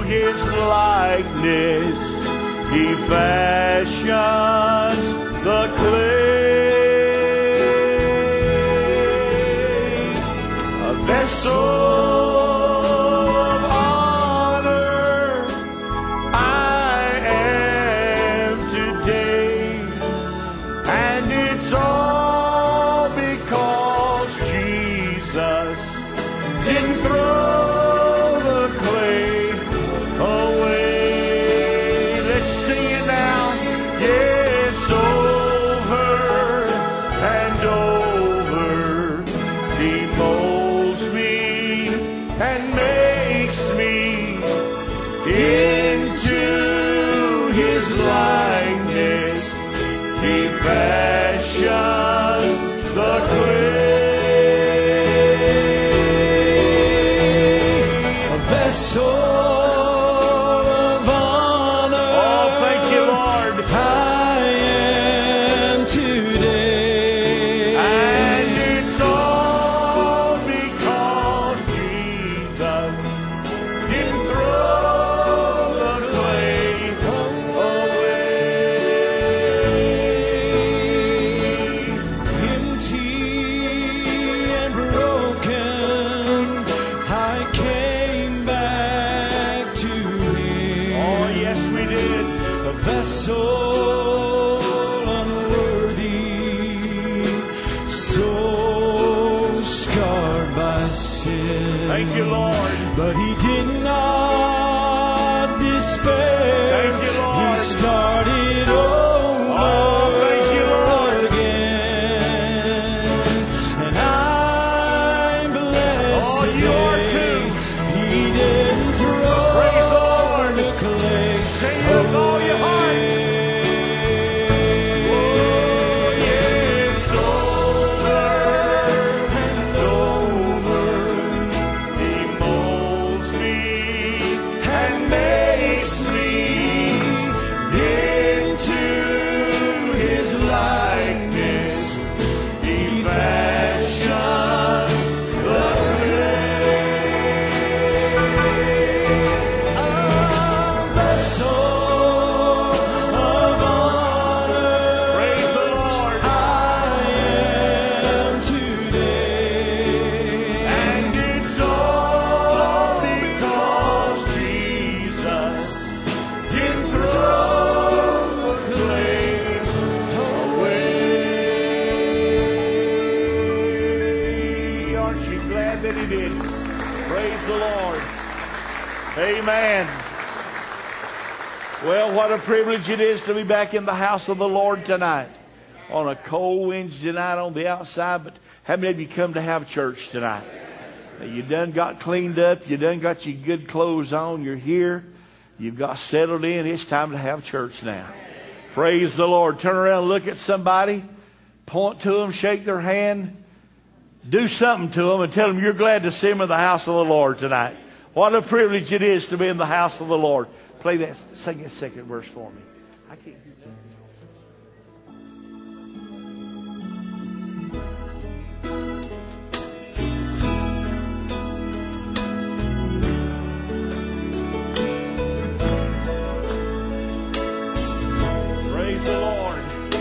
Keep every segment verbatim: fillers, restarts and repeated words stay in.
His likeness, He fashions the clay, a vessel of honor I am today, and it's all because Jesus didn't throw the clay away. Let's sing it now. Yes, over and over He molds me and makes me into His likeness. He fashions the clay, a vessel of honor. Oh, thank you, Lord. I am today, and it's all because Jesus didn't throw the clay away. Empty and broken, I came back to Him. Oh, yes, we did. A vessel unworthy, so scarred by sin. Thank you, Lord. But He did not despair. Thank you, Lord. He started over. Oh, thank you, Lord. Again. And I'm blessed oh, today. You are too. He didn't throw Praise the Lord. The clay. Sing it with all your heart. Oh, yes, over and over He molds me and makes me into His likeness. He fashions the clay, a vessel of honor. Praise the Lord. I am today, and it's all because Jesus didn't throw the clay away. Aren't you glad that He did? Praise the Lord. Amen. Well, what a privilege it is to be back in the house of the Lord tonight. On a cold Wednesday night on the outside, but how many of you come to have church tonight? You done got cleaned up. You done got your good clothes on. You're here. You've got settled in. It's time to have church now. Praise the Lord. Turn around, look at somebody, point to them, shake their hand, do something to them, and tell them you're glad to see them in the house of the Lord tonight. What a privilege it is to be in the house of the Lord. Play that, sing that second verse for me. I can't do that. Praise the Lord.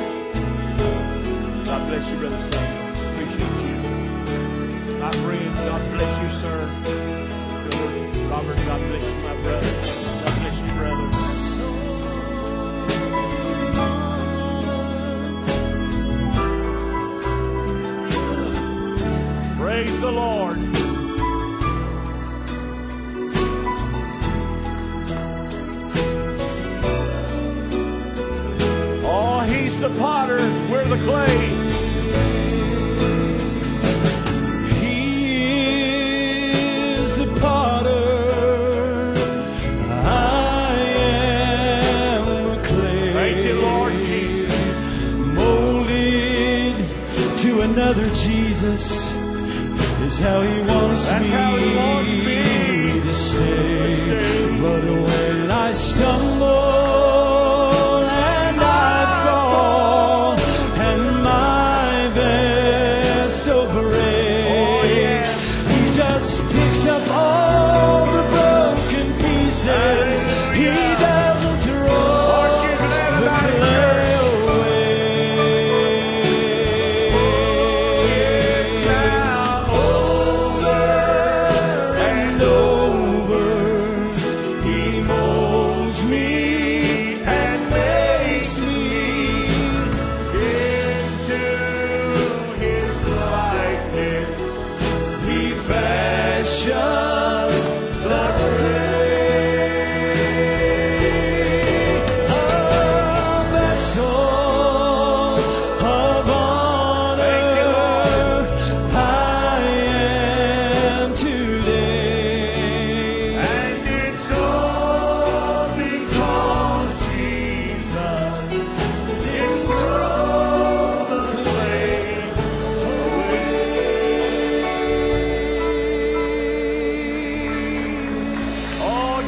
God bless you, Brother Samuel. Appreciate you. My friends, God bless you, sir. Brother Robert, God bless you, my brother. God bless you, brother. Praise the Lord. Oh, He's the potter, we're the clay. He is the potter, I am the clay. Thank you, Lord Jesus. Molded to another Jesus is how He wants That's me how he wants me to stay. But when I stumble and I fall and my vessel breaks, He just picks up all the broken pieces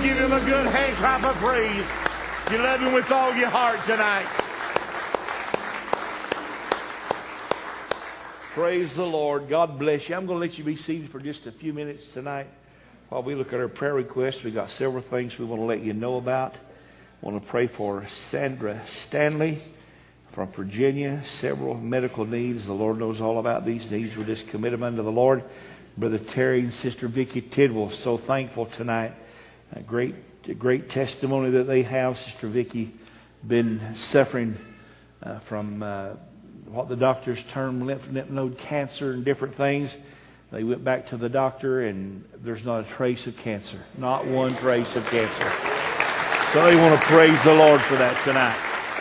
give him a good hand clap of praise. You love him with all your heart tonight. Praise the Lord. God bless you. I'm going to let you be seated for just a few minutes tonight. While we look at our prayer requests, we've got several things we want to let you know about. I want to pray for Sandra Stanley from Virginia. Several medical needs. The Lord knows all about these needs. We just commit them unto the Lord. Brother Terry and Sister Vicki Tidwell, so thankful tonight. A great, a great testimony that they have. Sister Vicki been suffering uh, from uh, what the doctors term lymph node cancer and different things. They went back to the doctor and there's not a trace of cancer. Not one trace of cancer. So they want to praise the Lord for that tonight.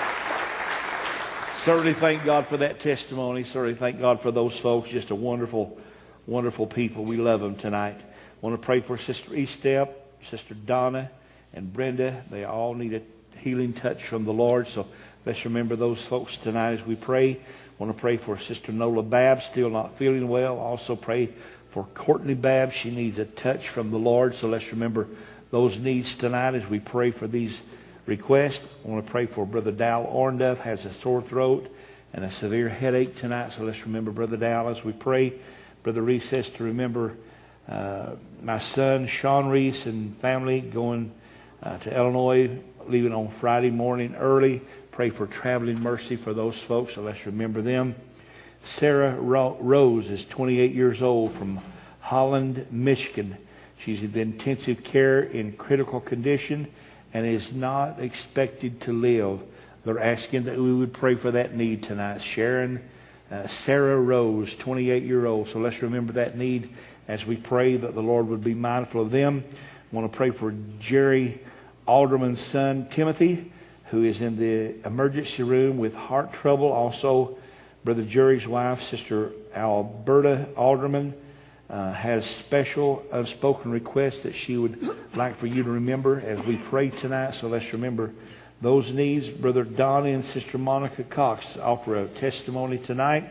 Certainly thank God for that testimony. Certainly thank God for those folks. Just a wonderful, wonderful people. We love them tonight. I want to pray for Sister Estep, Sister Donna, and Brenda. They all need a healing touch from the Lord. So let's remember those folks tonight as we pray. I want to pray for Sister Nola Babb, still not feeling well. Also pray for Courtney Babb. She needs a touch from the Lord. So let's remember those needs tonight as we pray for these requests. I want to pray for Brother Dal Ornduff, has a sore throat and a severe headache tonight. So let's remember Brother Dal as we pray. Brother Reese says to remember uh, my son Sean Reese and family going uh, to Illinois, leaving on Friday morning early. Pray for traveling mercy for those folks. So let's remember them. Sarah Ro- Rose is twenty-eight years old from Holland, Michigan. She's in intensive care in critical condition and is not expected to live. They're asking that we would pray for that need tonight. Sharon, uh, Sarah Rose, twenty-eight year old. So let's remember that need as we pray that the Lord would be mindful of them. I want to pray for Jerry Alderman's son, Timothy, who is in the emergency room with heart trouble. Also, Brother Jerry's wife, Sister Alberta Alderman, uh, has special unspoken requests that she would like for you to remember as we pray tonight. So let's remember those needs. Brother Donnie and Sister Monica Cox offer a testimony tonight.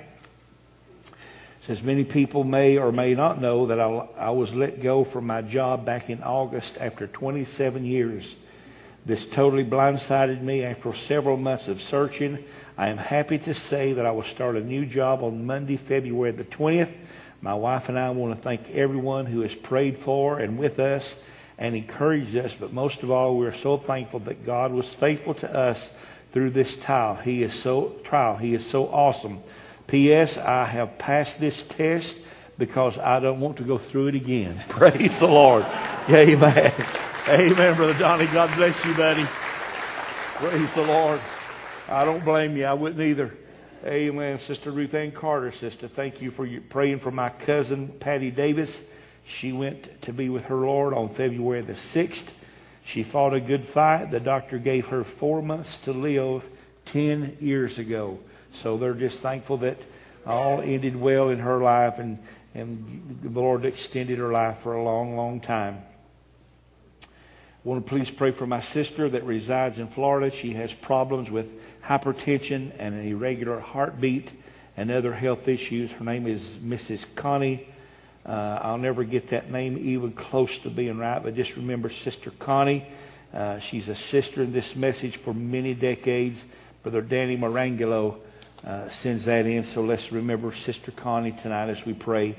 Says many people may or may not know that I, I was let go from my job back in August after twenty-seven years. This totally blindsided me after several months of searching. I am happy to say that I will start a new job on Monday, February the twentieth. My wife and I want to thank everyone who has prayed for and with us and encouraged us. But most of all, we are so thankful that God was faithful to us through this trial. He is so trial. He is so awesome. P S. I have passed this test because I don't want to go through it again. Praise the Lord. Amen. Amen, Brother Donnie. God bless you, buddy. Praise the Lord. I don't blame you. I wouldn't either. Amen. Sister Ruth Ann Carter, sister, thank you for your praying for my cousin, Patty Davis. She went to be with her Lord on February the sixth. She fought a good fight. The doctor gave her four months to live ten years ago. So they're just thankful that all ended well in her life, and, and the Lord extended her life for a long, long time. I want to please pray for my sister that resides in Florida. She has problems with hypertension and an irregular heartbeat and other health issues. Her name is Missus Connie. Uh, I'll never get that name even close to being right, but just remember Sister Connie. Uh, she's a sister in this message for many decades. Brother Danny Marangelo uh, sends that in, so let's remember Sister Connie tonight as we pray.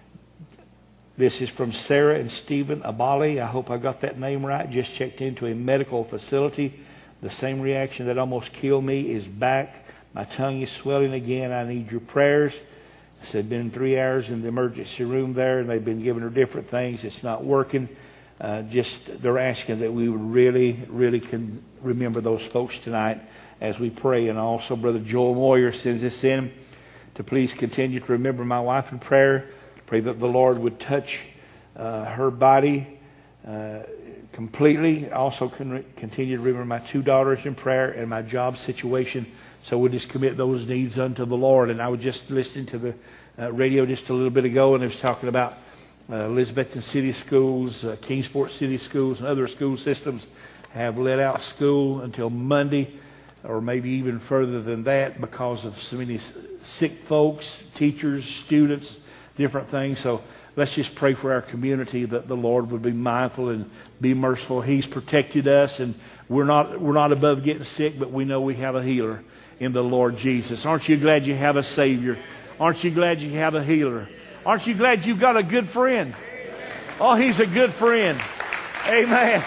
This is from Sarah and Stephen Abali. I hope I got that name right. Just checked into a medical facility. The same reaction that almost killed me is back. My tongue is swelling again. I need your prayers. So they've been three hours in the emergency room there, and they've been giving her different things. It's not working. Uh, just they're asking that we would really, really can remember those folks tonight as we pray. And also, Brother Joel Moyer sends this in to please continue to remember my wife in prayer. Pray that the Lord would touch uh, her body uh, completely. Also, can continue to remember my two daughters in prayer and my job situation. So we'll just commit those needs unto the Lord. And I was just listening to the uh, radio just a little bit ago, and it was talking about uh, Elizabethton City Schools, uh, Kingsport City Schools, and other school systems have let out school until Monday, or maybe even further than that, because of so many sick folks, teachers, students, different things. So Let's just pray for our community that the Lord would be mindful and be merciful. He's protected us, and we're not we're not above getting sick, but we know we have a healer in the Lord Jesus. Aren't you glad you have a Savior? Aren't you glad you have a healer? Aren't you glad you've got a good friend? Oh, he's a good friend. Amen.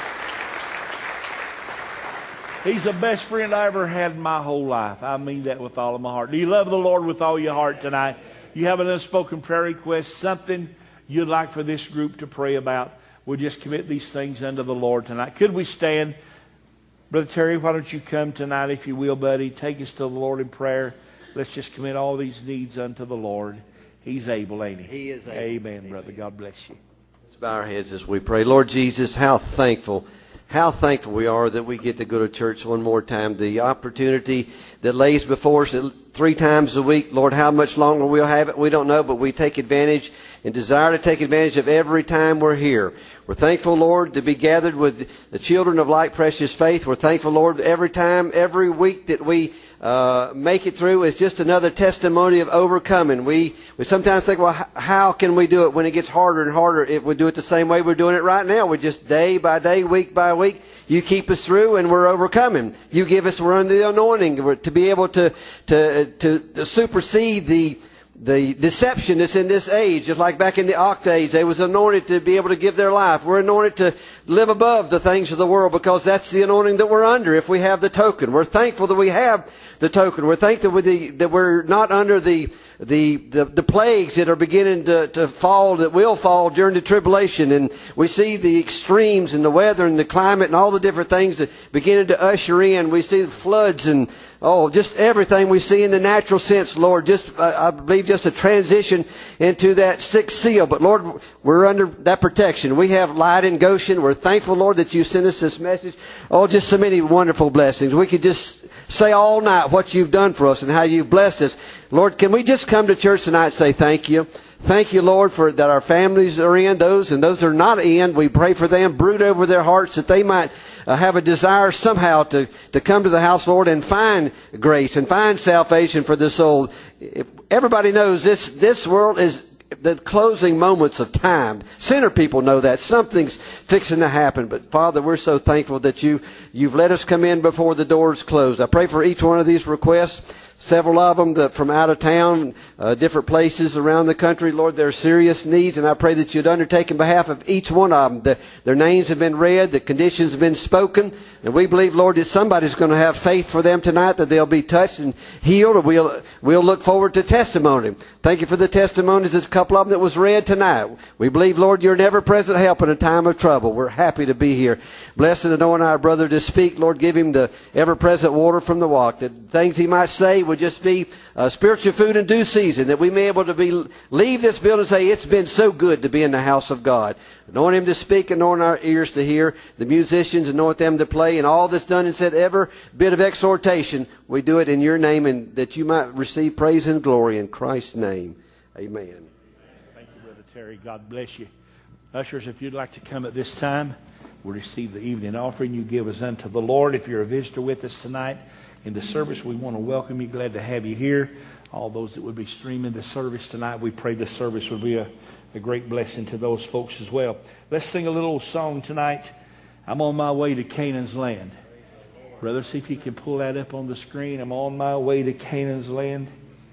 He's the best friend I ever had in my whole life. I mean that with all of my heart. Do you love the Lord with all your heart tonight? You have an unspoken prayer request, something you'd like for this group to pray about? We'll just commit these things unto the Lord tonight. Could we stand? Brother Terry, why don't you come tonight, if you will, buddy? Take us to the Lord in prayer. Let's just commit all these needs unto the Lord. He's able, ain't he? He is able. Amen, Amen. brother. God bless you. Let's bow our heads as we pray. Lord Jesus, how thankful, how thankful we are that we get to go to church one more time. The opportunity that lays before us three times a week. Lord, how much longer we'll have it, we don't know, but we take advantage and desire to take advantage of every time we're here. We're thankful, Lord, to be gathered with the children of Like Precious Faith. We're thankful, Lord, every time, every week that we uh, make it through is just another testimony of overcoming. We we sometimes think, well, h- how can we do it when it gets harder and harder? If we do it the same way we're doing it right now, we just day by day, week by week, you keep us through and we're overcoming. You give us, we're under the anointing we're, to be able to, to, to, to supersede the The deception that's in this age. Just like back in the Oct age, they was anointed to be able to give their life. We're anointed to live above the things of the world because that's the anointing that we're under if we have the token. We're thankful that we have the token. We're thankful that, we, that we're not under the The, the the plagues that are beginning to, to fall, that will fall during the tribulation. And we see the extremes in the weather and the climate and all the different things that beginning to usher in. We see the floods and, oh, just everything we see in the natural sense, Lord. Just, uh, I believe, just a transition into that sixth seal. But, Lord, we're under that protection. We have light in Goshen. We're thankful, Lord, that you sent us this message. Oh, just so many wonderful blessings. We could just say all night what you've done for us and how you've blessed us. Lord, can we just come to church tonight and say thank you? Thank you, Lord, for that our families are in, those and those that are not in. We pray for them, brood over their hearts that they might uh, have a desire somehow to, to come to the house, Lord, and find grace and find salvation for the soul. If everybody knows this, this world is the closing moments of time. Sinner people know that. Something's fixing to happen. But, Father, we're so thankful that you, you've let us come in before the doors close. I pray for each one of these requests. Several of them that from out of town, uh, different places around the country. Lord, there are serious needs, and I pray that you'd undertake in behalf of each one of them. The, their names have been read, the conditions have been spoken, and we believe, Lord, that somebody's going to have faith for them tonight, that they'll be touched and healed, and we'll, we'll look forward to testimony. Thank you for the testimonies. There's a couple of them that was read tonight. We believe, Lord, you're an ever-present help in a time of trouble. We're happy to be here. Blessed and anoint our brother to speak. Lord, give him the ever-present water from the rock, that things he might say would just be uh, spiritual food in due season, that we may be able to be leave this building and say, it's been so good to be in the house of God. Anoint him to speak, anoint our ears to hear, the musicians, anoint them to play, and all that's done and said, every bit of exhortation, we do it in your name, and that you might receive praise and glory in Christ's name. Amen. Thank you, Brother Terry. God bless you. Ushers, if you'd like to come at this time, we'll receive the evening offering you give us unto the Lord. If you're a visitor with us tonight in the service, we want to welcome you. Glad to have you here. All those that would be streaming the service tonight, we pray the service would be a, a great blessing to those folks as well. Let's sing a little song tonight. I'm on my way to Canaan's land. Brother, see if you can pull that up on the screen. I'm on my way to Canaan's land.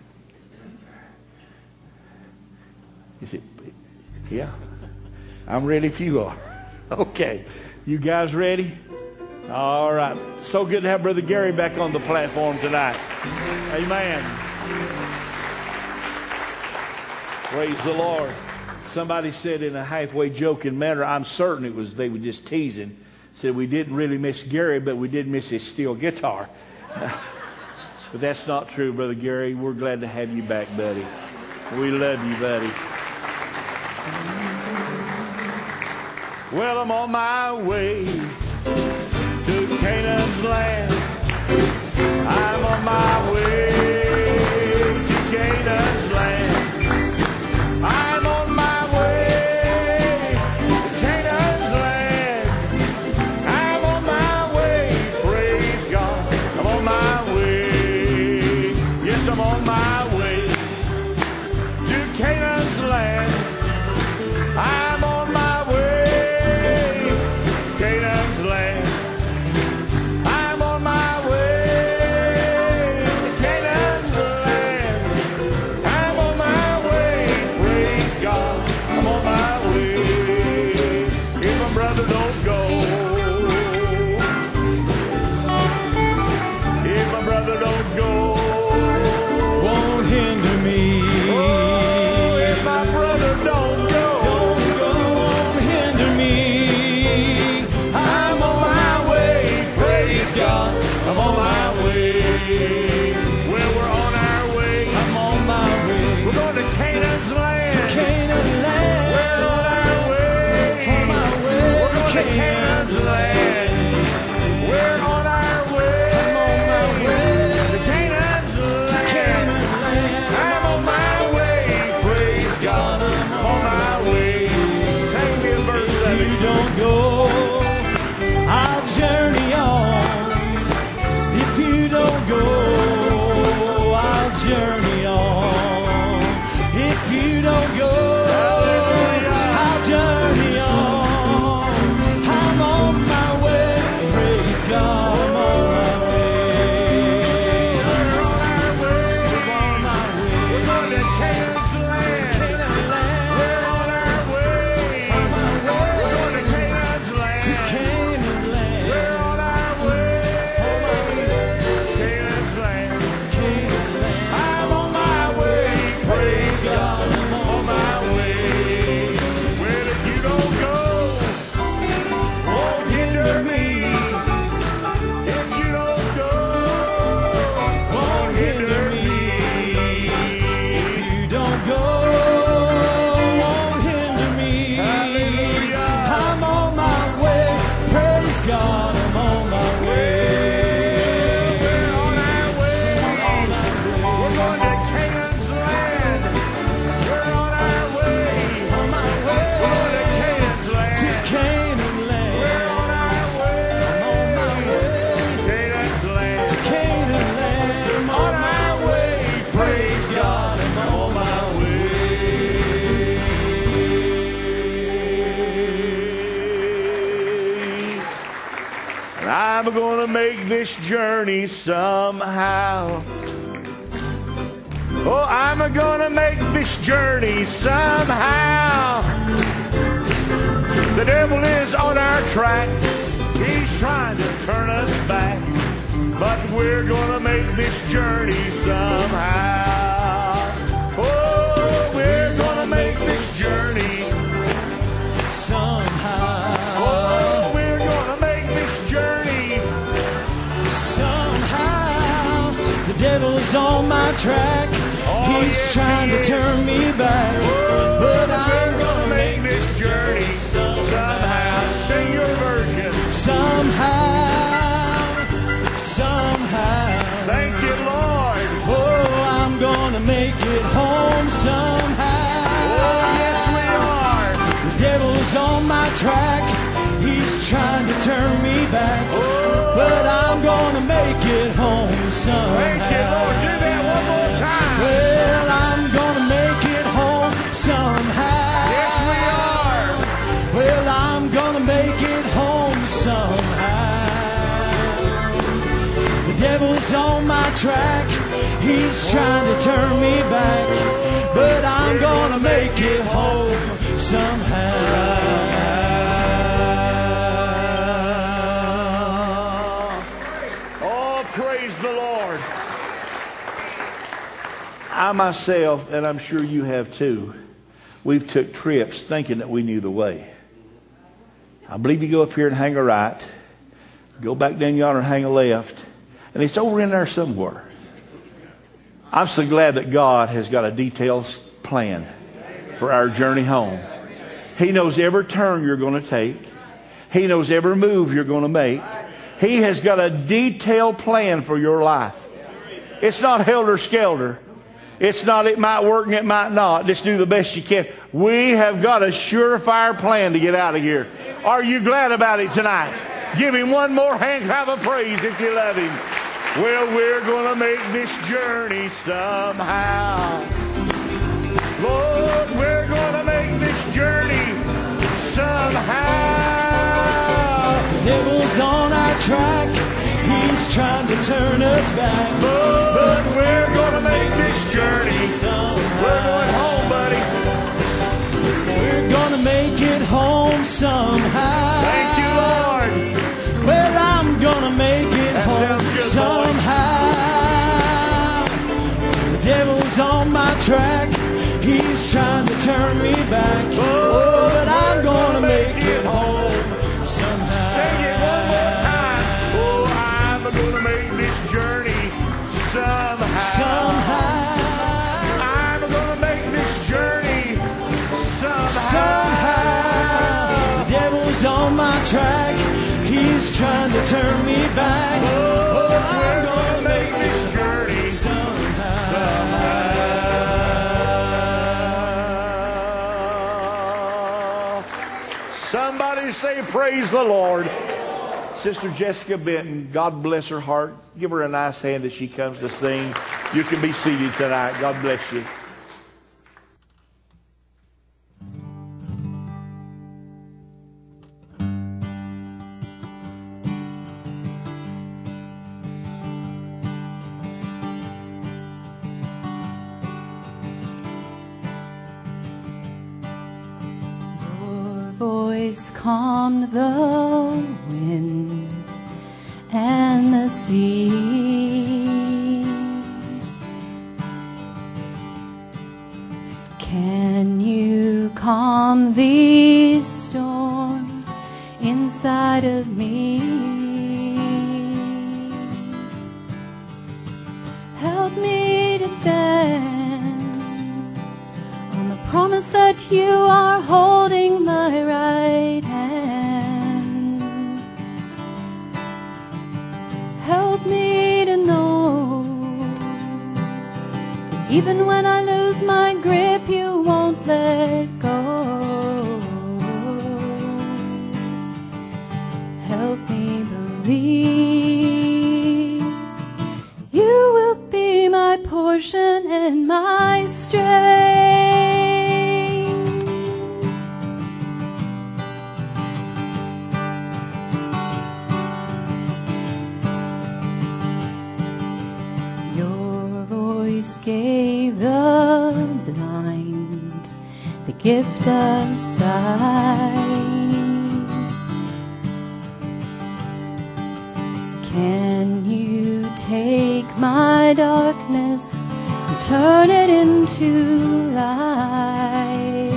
Is it? Yeah. I'm ready if you are. Okay. You guys ready? All right. So good to have Brother Gary back on the platform tonight. Amen. Praise the Lord. Somebody said in a halfway joking manner, I'm certain it was they were just teasing, said we didn't really miss Gary, but we did miss his steel guitar. But that's not true, Brother Gary. We're glad to have you back, buddy. We love you, buddy. Well, I'm on my way to Canaan's land. I'm on my way to Canaan's land. I'm on my way to Canaan's land. I'm on my way, praise God. I'm on my way. Yes, I'm on my way to Canaan's land. God, I'm on my way. We're on our way. We're going to Canaan's land. We're on our way. On my way. We're going to Canaan's land. To Canaan land. We're on our way. I'm on my way. Canaan's land. To Canaan land. I'm on my way. Praise God, I'm on my way. And I'm going to make this journey somehow. Oh, I'm going to make this journey somehow. The devil is on our track. He's trying to turn us back. But we're going to make this journey somehow. Oh, we're going to make this journey Somehow. Oh, we're going to make this journey Somehow. The devil's on my track. Oh, He's yes, trying he to is. turn me back. But I'm gonna make this journey somehow. Sing your version. Somehow, somehow. Thank you, Lord. Oh, I'm gonna make it home somehow. Oh, yes, we are. The devil's on my track. He's trying to turn me back. Oh, But I'm gonna make it home somehow. thank you, Lord. Do that one more time. Well, I'm gonna make it home somehow. Yes, we are. Well, I'm gonna make it home somehow. The devil's on my track. He's trying to turn me back. But I'm gonna make it home somehow. Oh, praise the Lord. I myself, and I'm sure you have too, we've took trips thinking that we knew the way. I believe you go up here and hang a right, go back down yonder and hang a left, and it's over in there somewhere. I'm so glad that God has got a detailed plan for our journey home. He knows every turn you're going to take. He knows every move you're going to make. He has got a detailed plan for your life. It's not helter-skelter. It's not it might work and it might not. Just do the best you can. We have got a surefire plan to get out of here. Are you glad about it tonight? Give him one more hand clap of praise if you love him. Well, we're going to make this journey somehow. Lord, we're going to make this journey somehow. The devil's on our track. He's trying to turn us back. But we're going to make this journey somehow. We're going home, buddy. We're gonna make it home somehow. Thank you, Lord. Well, I'm gonna make it That home sounds good, somehow. The devil's on my track. He's trying to turn me back. Oh, but I'm gonna make it home somehow. Sing it one more time. Oh, I'm going to make this journey somehow. Somehow. I'm going to make this journey somehow. Somehow. The devil's on my track. He's trying to turn me back. Oh, I'm gonna make this journey somehow. Somebody say, praise the Lord. Sister Jessica Benton, God bless her heart. Give her a nice hand as she comes to sing. You can be seated tonight. God bless you. Voice calmed the wind and the sea. Can you calm these storms inside of me? Help me to stand on the promise that you are holding my right hand. Even when I lose my grip, you won't let go. Help me believe you will be my portion and my strength. Your voice gave the blind the gift of sight. Can you take my darkness and turn it into light?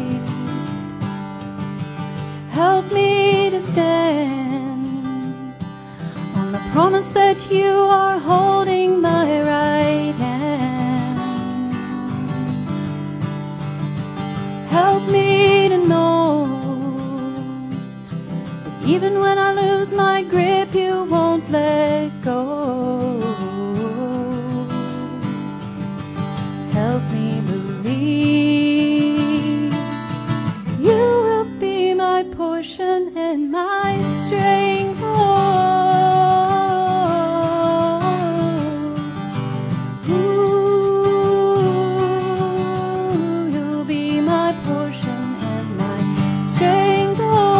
Help me to stand on the promise that you are holding my right hand. Help me to know that even when I lose my grip, you won't let go. Help me believe you will be my portion and my strength. Oh, ooh, you'll be my portion and my strength.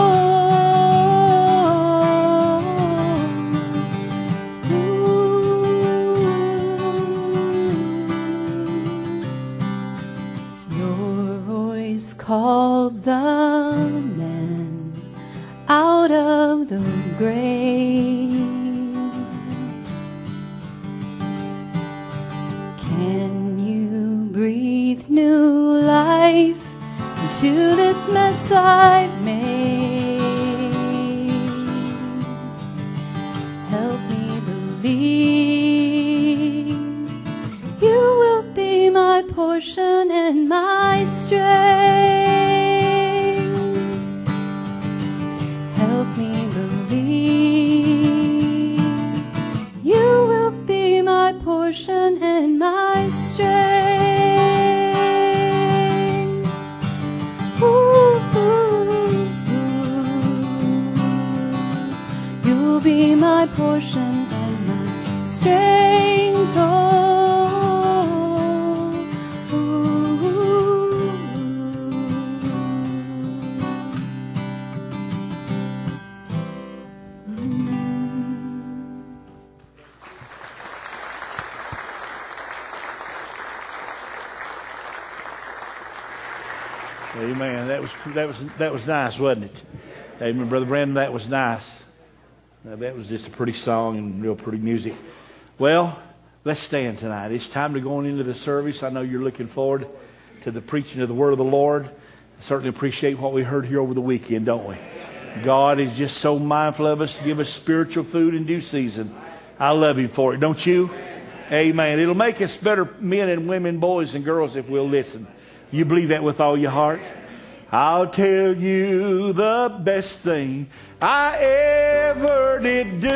Called the man out of the grave. Can you breathe new life into this mess I've made? Help me believe you will be my portion and my strength. Help me believe you will be my portion and my strength. Ooh, ooh, ooh. You'll be my portion and my strength. Oh. Amen. That was that was that was nice, wasn't it? Amen, Brother Brandon. That was nice. Now, that was just a pretty song and real pretty music. Well, let's stand tonight. It's time to go on into the service. I know you're looking forward to the preaching of the Word of the Lord. I certainly appreciate what we heard here over the weekend, don't we? God is just so mindful of us to give us spiritual food in due season. I love Him for it, don't you? Amen. It'll make us better men and women, boys and girls, if we'll listen. You believe that with all your heart? I'll tell you the best thing I ever did do.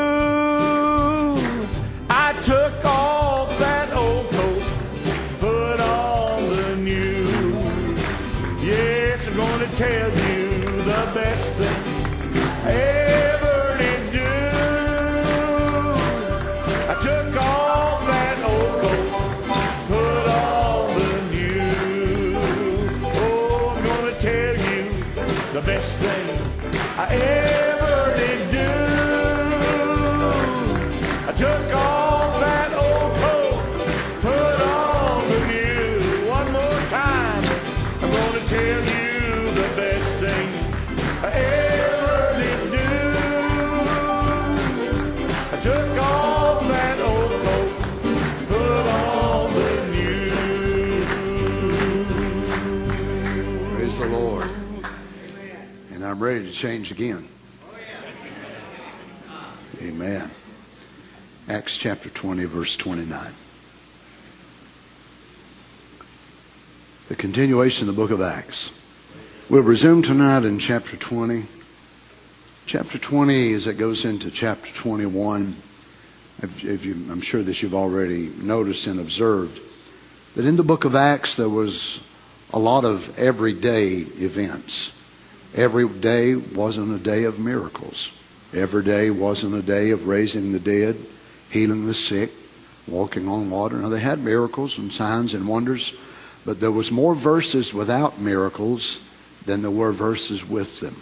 I took off that old coat, put on the new. Yes, I'm going to tell you the best thing I ever did do. I took off that old coat, put on the new. Oh, I'm going to tell you the best thing I ever did do. I took off that old coat, put on the new. One more time, I'm going to tell you the best thing I ever did do. I took off that old coat, put on the new. Praise the Lord. And I'm ready to change again. Amen. Acts chapter twenty, verse twenty-nine. The continuation of the book of Acts. We'll resume tonight in chapter twenty. Chapter twenty, as it goes into chapter twenty-one, if, if you, I'm sure that you've already noticed and observed that in the book of Acts there was a lot of everyday events. Every day wasn't a day of miracles. Every day wasn't a day of raising the dead, healing the sick, walking on water. Now they had miracles and signs and wonders, but there was more verses without miracles than there were verses with them.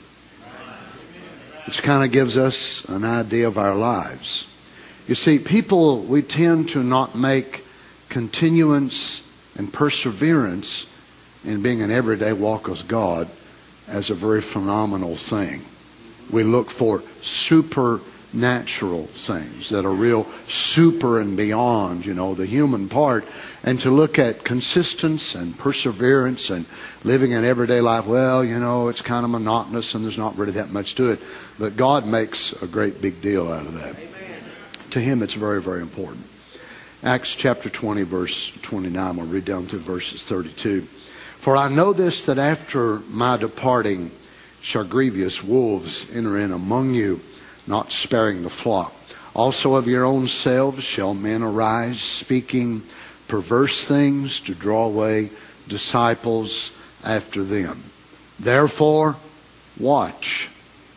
Which kind of gives us an idea of our lives. You see, people, we tend to not make continuance and perseverance in being an everyday walk with God as a very phenomenal thing. We look for supernatural things that are real super and beyond, you know, the human part. And to look at consistency and perseverance and living an everyday life, well, you know, it's kind of monotonous and there's not really that much to it. But God makes a great big deal out of that. Amen. To Him, it's very, very important. Acts chapter twenty, verse twenty-nine, we'll read down through verses thirty-two. For I know this, that after my departing shall grievous wolves enter in among you, not sparing the flock. Also of your own selves shall men arise, speaking perverse things to draw away disciples after them. Therefore, watch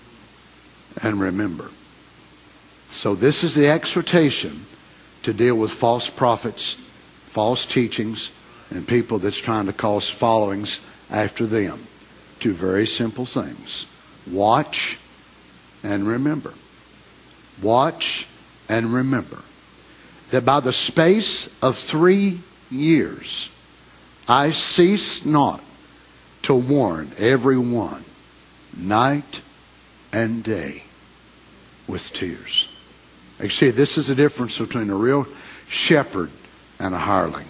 and remember. So this is the exhortation to deal with false prophets, false teachings, and people that's trying to cause followings after them. Two very simple things. Watch and remember. Watch and remember that by the space of three years I cease not to warn everyone night and day with tears. You see, this is the difference between a real shepherd and a hireling.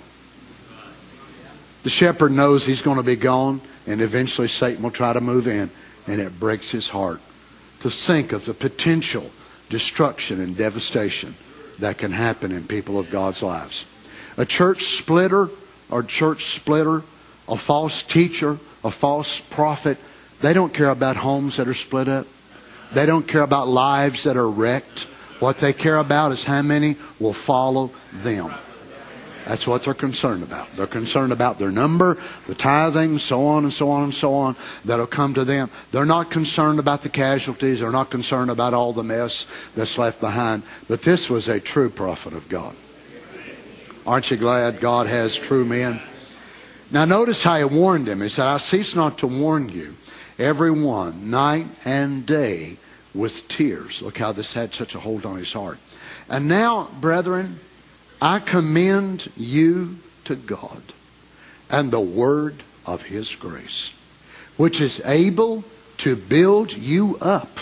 The shepherd knows he's going to be gone, and eventually Satan will try to move in, and it breaks his heart to think of the potential destruction and devastation that can happen in people of God's lives. A church splitter or church splitter, a false teacher, a false prophet, they don't care about homes that are split up. They don't care about lives that are wrecked. What they care about is how many will follow them. That's what they're concerned about. They're concerned about their number, the tithing, so on and so on and so on that'll come to them. They're not concerned about the casualties. They're not concerned about all the mess that's left behind. But this was a true prophet of God. Aren't you glad God has true men? Now notice how He warned him. He said, I cease not to warn you, everyone, night and day, with tears. Look how this had such a hold on his heart. And now, brethren, I commend you to God and the word of His grace, which is able to build you up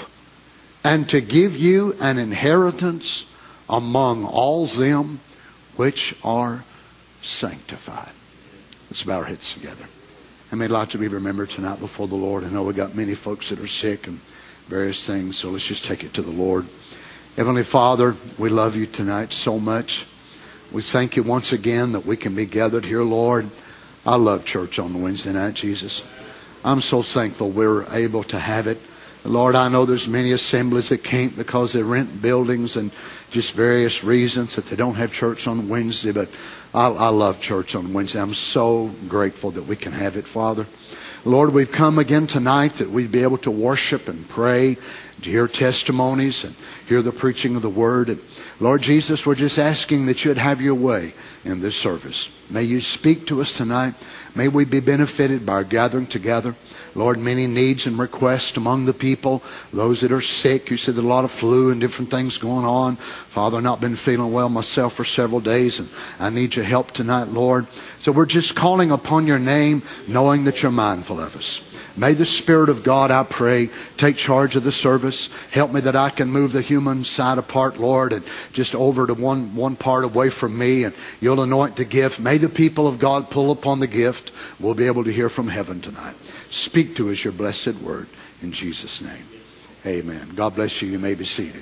and to give you an inheritance among all them which are sanctified. Let's bow our heads together. I may like to be remembered tonight before the Lord. I know we got many folks that are sick and various things, so let's just take it to the Lord. Heavenly Father, we love you tonight so much. We thank you once again that we can be gathered here, Lord. I love church on Wednesday night, Jesus. I'm so thankful we're able to have it. Lord, I know there's many assemblies that can't because they rent buildings and just various reasons that they don't have church on Wednesday, but I, I love church on Wednesday. I'm so grateful that we can have it, Father. Lord, we've come again tonight that we'd be able to worship and pray, to hear testimonies and hear the preaching of the Word. And Lord Jesus, we're just asking that you'd have your way in this service. May you speak to us tonight. May we be benefited by our gathering together. Lord, many needs and requests among the people. Those that are sick, you said there's a lot of flu and different things going on. Father, I've not been feeling well myself for several days, and I need your help tonight, Lord. So we're just calling upon your name, knowing that you're mindful of us. May the Spirit of God, I pray, take charge of the service. Help me that I can move the human side apart, Lord, and just over to one, one part away from me, and you'll anoint the gift. May the people of God pull upon the gift. We'll be able to hear from heaven tonight. Speak to us your blessed word. In Jesus' name, amen. God bless you. You may be seated.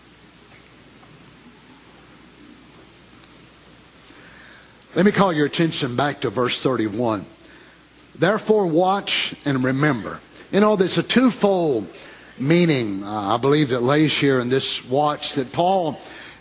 Let me call your attention back to verse thirty-one. Therefore watch and remember. You know, there's a twofold meaning, uh, I believe, that lays here in this watch, that Paul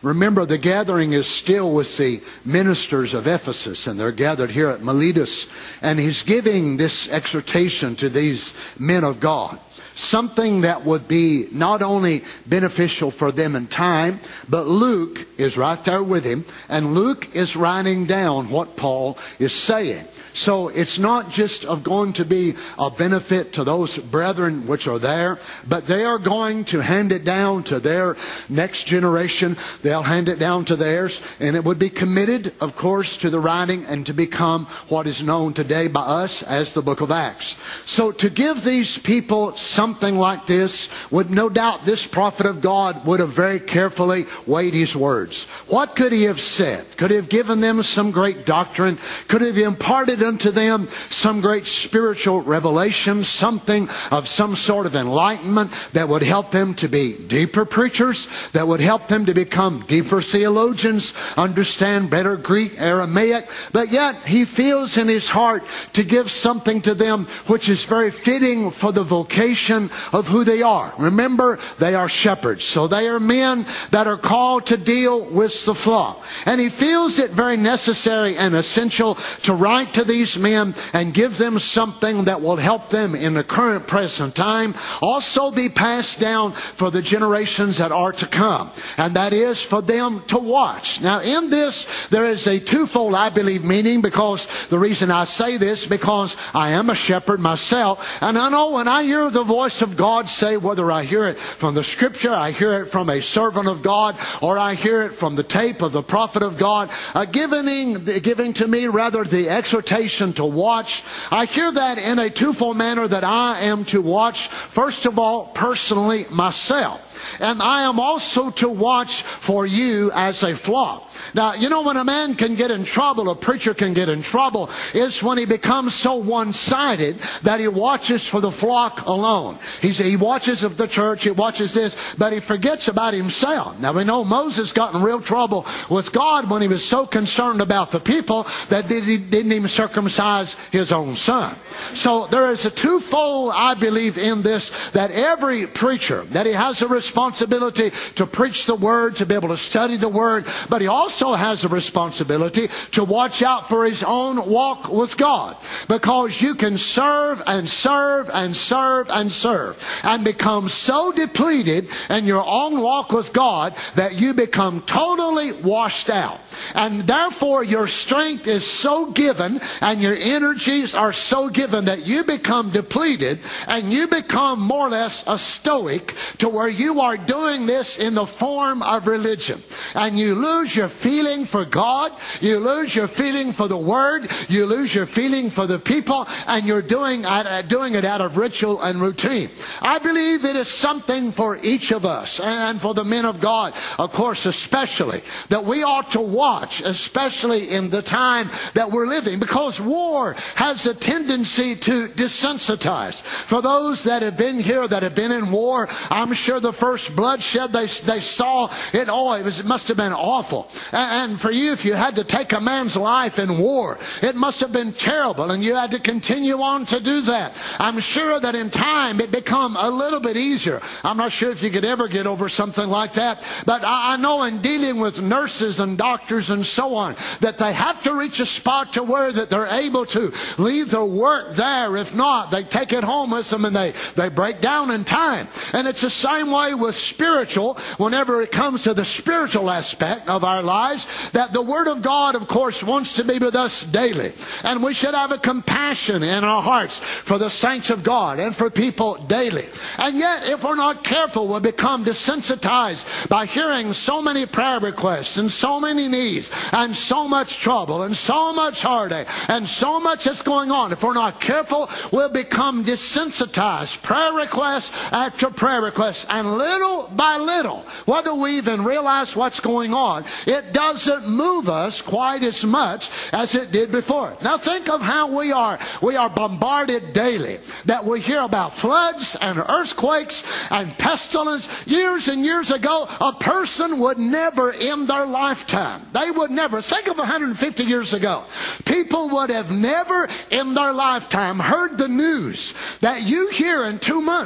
Remember, the gathering is still with the ministers of Ephesus, and they're gathered here at Miletus. And he's giving this exhortation to these men of God. Something that would be not only beneficial for them in time, but Luke is right there with him, and Luke is writing down what Paul is saying. So it's not just of going to be a benefit to those brethren which are there, but they are going to hand it down to their next generation. They'll hand it down to theirs, and it would be committed, of course, to the writing and to become what is known today by us as the book of Acts. So to give these people something like this, would no doubt this prophet of God would have very carefully weighed his words. What could he have said? Could he have given them some great doctrine? Could he have imparted unto them some great spiritual revelation, something of some sort of enlightenment that would help them to be deeper preachers, that would help them to become deeper theologians, understand better Greek, Aramaic? But yet he feels in his heart to give something to them which is very fitting for the vocation of who they are. Remember, they are shepherds, so they are men that are called to deal with the flock. And he feels it very necessary and essential to write to these men and give them something that will help them in the current present time, also be passed down for the generations that are to come. And that is for them to watch. Now in this, there is a twofold, I believe, meaning, because the reason I say this, because I am a shepherd myself, and I know when I hear the voice of God say, whether I hear it from the scripture, I hear it from a servant of God, or I hear it from the tape of the prophet of God, uh, giving, giving to me rather the exhortation to watch, I hear that in a twofold manner, that I am to watch, first of all, personally myself. And I am also to watch for you as a flock. Now, you know, when a man can get in trouble, a preacher can get in trouble, is when he becomes so one-sided that he watches for the flock alone. He's, he watches of the church, he watches this, but he forgets about himself. Now, we know Moses got in real trouble with God when he was so concerned about the people that he didn't even circumcise his own son. So there is a twofold, I believe, in this, that every preacher, that he has a responsibility to preach the word, to be able to study the word, but he also also has a responsibility to watch out for his own walk with God. Because you can serve and serve and serve and serve and become so depleted in your own walk with God that you become totally washed out. And therefore your strength is so given and your energies are so given that you become depleted and you become more or less a stoic, to where you are doing this in the form of religion. And you lose your feeling for God, you lose your feeling for the Word, you lose your feeling for the people, and you're doing, uh, doing it out of ritual and routine. I believe it is something for each of us, and for the men of God, of course, especially, that we ought to watch, especially in the time that we're living, because war has a tendency to desensitize. For those that have been here, that have been in war, I'm sure the first bloodshed they, they saw, it, oh, it, was, it must have been awful. And, and for you, if you had to take a man's life in war, it must have been terrible, and you had to continue on to do that. I'm sure that in time it become a little bit easier. I'm not sure if you could ever get over something like that, but I, I know in dealing with nurses and doctors and so on, that they have to reach a spot to where that they're able to leave their work there. If not, they take it home with them and they, they break down in time. And it's the same way with spiritual, whenever it comes to the spiritual aspect of our lives, that the Word of God, of course, wants to be with us daily. And we should have a compassion in our hearts for the saints of God and for people daily. And yet, if we're not careful, we'll become desensitized by hearing so many prayer requests and so many needs and so much trouble and so much heartache and so much that's going on. If we're not careful, we'll become desensitized. Prayer request after prayer request. And little by little, whether we even realize what's going on, it doesn't move us quite as much as it did before. Now think of how we are. We are bombarded daily. That we hear about floods and earthquakes and pestilence. Years and years ago, a person would never in their lifetime, they would never, think of one hundred fifty years ago, people would have never in their lifetime heard the news that you hear in two months.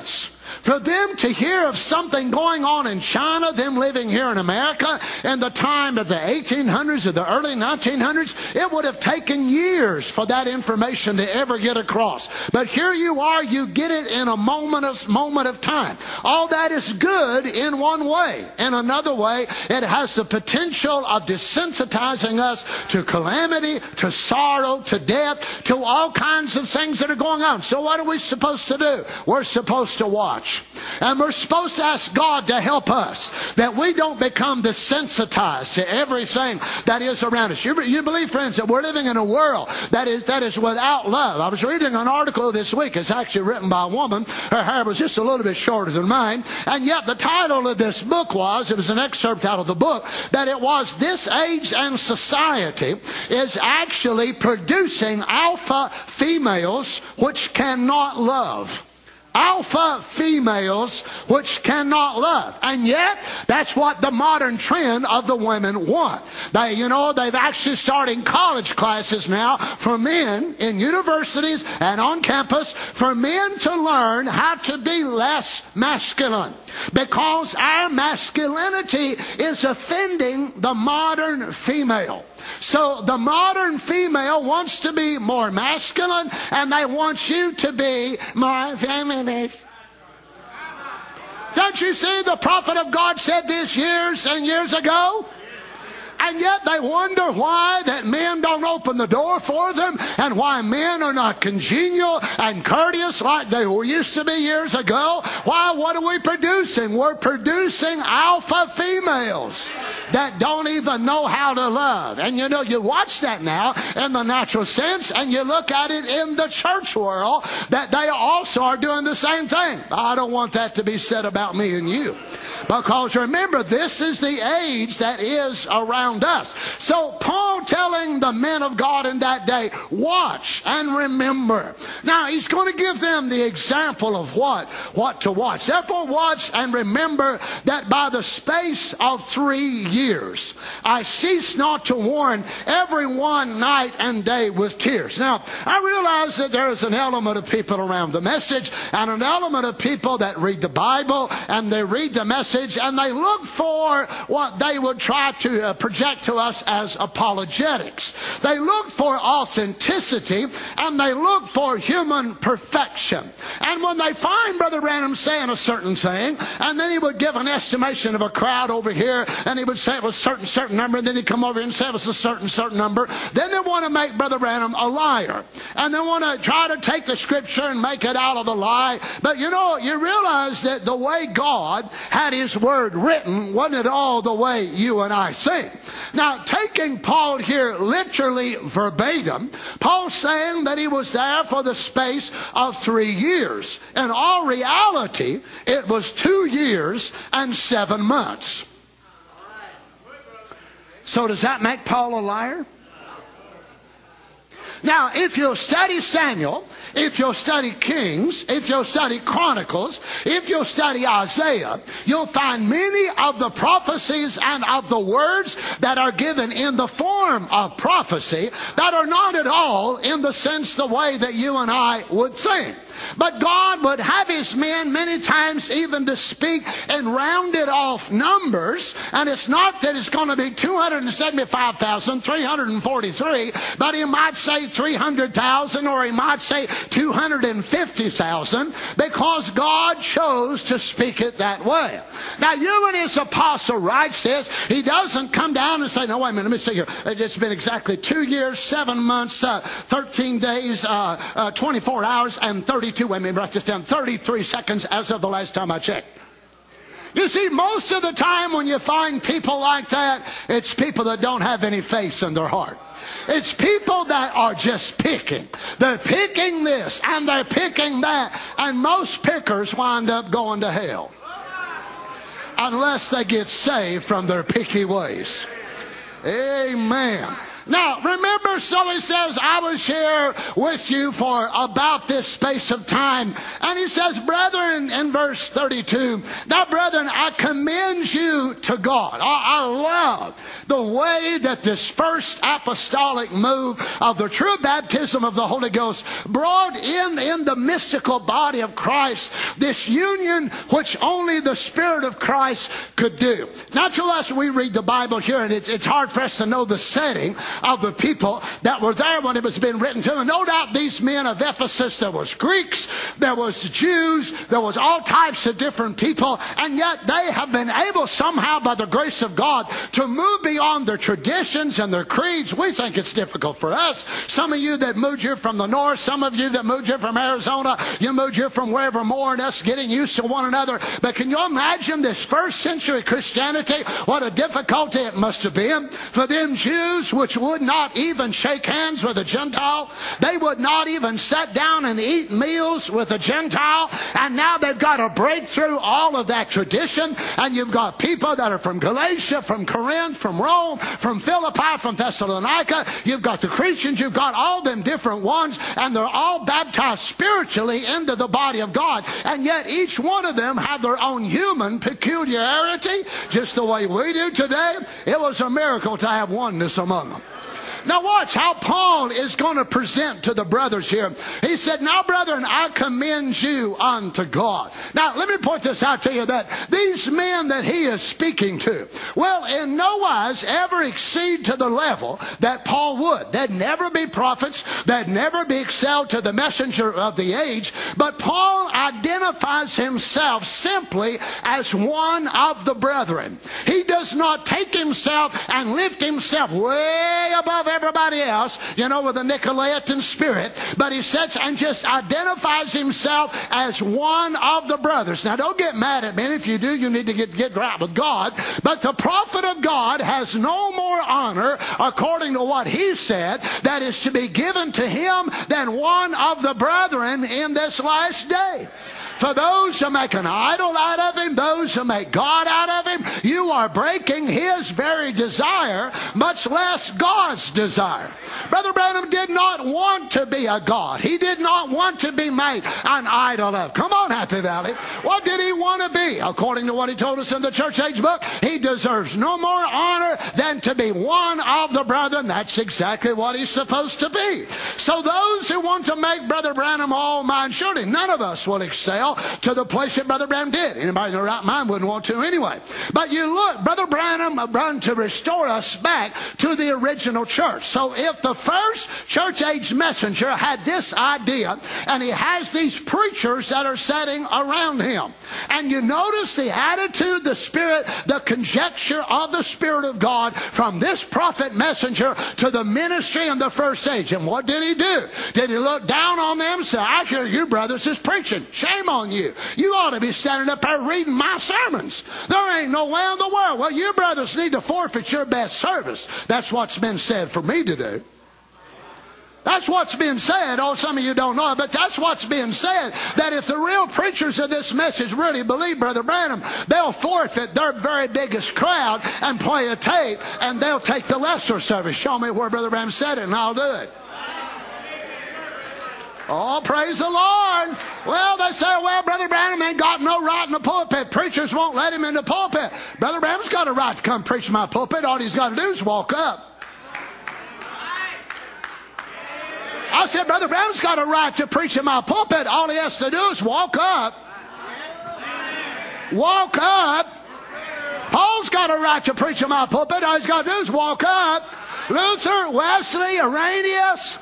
For them to hear of something going on in China, them living here in America in the time of the eighteen hundreds or the early nineteen hundreds, it would have taken years for that information to ever get across. But here you are, you get it in a moment of, moment of time. All that is good in one way. In another way, it has the potential of desensitizing us to calamity, to sorrow, to death, to all kinds of things that are going on. So what are we supposed to do? We're supposed to watch. And we're supposed to ask God to help us, that we don't become desensitized to everything that is around us. You, you believe, friends, that we're living in a world that is that is without love. I was reading an article this week. It's actually written by a woman. Her hair was just a little bit shorter than mine. And yet the title of this book was, it was an excerpt out of the book, that it was, "This Age and Society is actually producing alpha females which cannot love." Alpha females which cannot love. And yet, that's what the modern trend of the women want. They, you know, they've actually started college classes now for men in universities and on campus for men to learn how to be less masculine. Because our masculinity is offending the modern female. So the modern female wants to be more masculine, and they want you to be more feminine. Don't you see, the prophet of God said this years and years ago? And yet they wonder why that men don't open the door for them, and why men are not congenial and courteous like they used to be years ago. Why? What are we producing? We're producing alpha females that don't even know how to love. And you know, you watch that now in the natural sense, and you look at it in the church world, that they also are doing the same thing. I don't want that to be said about me and you. Because remember, this is the age that is around us. So Paul telling the men of God in that day, watch and remember. Now he's going to give them the example of what? What to watch. Therefore watch and remember that by the space of three years I cease not to warn everyone night and day with tears. Now I realize that there is an element of people around the message, and an element of people that read the Bible and they read the message, and they look for what they would try to uh, project to us as apologetics. They look for authenticity, and they look for human perfection. And when they find Brother Branham saying a certain thing, and then he would give an estimation of a crowd over here, and he would say it was a certain, certain number, and then he'd come over and say it was a certain, certain number, then they want to make Brother Branham a liar. And they want to try to take the scripture and make it out of a lie. But you know, you realize that the way God had his word written wasn't at all the way you and I think. Now, taking Paul here literally verbatim, Paul's saying that he was there for the space of three years. In all reality, it was two years and seven months. So does that make Paul a liar? Now, if you'll study Samuel, if you'll study Kings, if you'll study Chronicles, if you'll study Isaiah, you'll find many of the prophecies and of the words that are given in the form of prophecy that are not at all in the sense the way that you and I would think. But God would have his men many times even to speak in rounded off numbers. And it's not that it's going to be two hundred seventy-five thousand three hundred forty-three, but he might say three hundred thousand, or he might say two hundred fifty thousand, because God chose to speak it that way. Now, you and his apostle writes this. He doesn't come down and say, no, wait a minute, let me see here. It's been exactly two years, seven months, uh, thirteen days, uh, uh, twenty-four hours, and thirty-two, wait a minute, write this down, thirty-three seconds as of the last time I checked. You see, most of the time when you find people like that, it's people that don't have any faith in their heart. It's people that are just picking. They're picking this and they're picking that. And most pickers wind up going to hell, unless they get saved from their picky ways. Amen. Now, remember, so he says, I was here with you for about this space of time. And he says, brethren, in verse thirty-two, now, brethren, I commend you to God. I, I love the way that this first apostolic move of the true baptism of the Holy Ghost brought in, in the mystical body of Christ, this union which only the Spirit of Christ could do. Now to us, we read the Bible here, and it's, it's hard for us to know the setting of the people that were there when it was being written to them. No doubt these men of Ephesus, there was Greeks, there was Jews, there was all types of different people, and yet they have been able somehow by the grace of God to move beyond their traditions and their creeds. We think it's difficult for us. Some of you that moved here from the north, some of you that moved here from Arizona, you moved here from wherever more, and us getting used to one another. But can you imagine this first century Christianity? What a difficulty it must have been for them Jews which would not even shake hands with a Gentile. They would not even sit down and eat meals with a Gentile. And now they've got to break through all of that tradition. And you've got people that are from Galatia, from Corinth, from Rome, from Philippi, from Thessalonica. You've got the Christians. You've got all them different ones. And they're all baptized spiritually into the body of God. And yet each one of them have their own human peculiarity, just the way we do today. It was a miracle to have oneness among them. Now watch how Paul is going to present to the brothers here. He said, now brethren, I commend you unto God. Now let me point this out to you, that these men that he is speaking to will in no wise ever exceed to the level that Paul would. They'd never be prophets. They'd never be excelled to the messenger of the age. But Paul identifies himself simply as one of the brethren. He does not take himself and lift himself way above everybody else, you know, with a Nicolaitan spirit, but he sits and just identifies himself as one of the brothers. Now don't get mad at me. If you do, you need to get, get right with God. But the prophet of God has no more honor, according to what he said, that is to be given to him than one of the brethren in this last day. For those who make an idol out of him, those who make God out of him, you are breaking his very desire, much less God's desire. Brother Branham did not want to be a God. He did not want to be made an idol of. Come on, Happy Valley. What did he want to be? According to what he told us in the church age book, he deserves no more honor than to be one of the brethren. That's exactly what he's supposed to be. So those who want to make Brother Branham all mine, surely none of us will excel to the place that Brother Branham did. Anybody in their right mind wouldn't want to anyway. But you look, Brother Branham run to restore us back to the original church. So if the first church age messenger had this idea, and he has these preachers that are sitting around him, and you notice the attitude, the spirit, the conjecture of the Spirit of God from this prophet messenger to the ministry in the first age. And what did he do? Did he look down on them and say, I hear you brothers is preaching. Shame on you. You ought to be standing up there reading my sermons. There ain't no way in the world. Well, you brothers need to forfeit your best service. That's what's been said for me to do. That's what's been said. Oh, some of you don't know it, but that's what's been said. That if the real preachers of this message really believe Brother Branham, they'll forfeit their very biggest crowd and play a tape, and they'll take the lesser service. Show me where Brother Branham said it, and I'll do it. Oh, praise the Lord. Well, they say, well, Brother Branham ain't got no right in the pulpit. Preachers won't let him in the pulpit. Brother Branham's got a right to come preach in my pulpit. All he's got to do is walk up. I said, Brother Branham's got a right to preach in my pulpit. All he has to do is walk up. Walk up. Paul's got a right to preach in my pulpit. All he's got to do is walk up. Luther, Wesley, Irenaeus.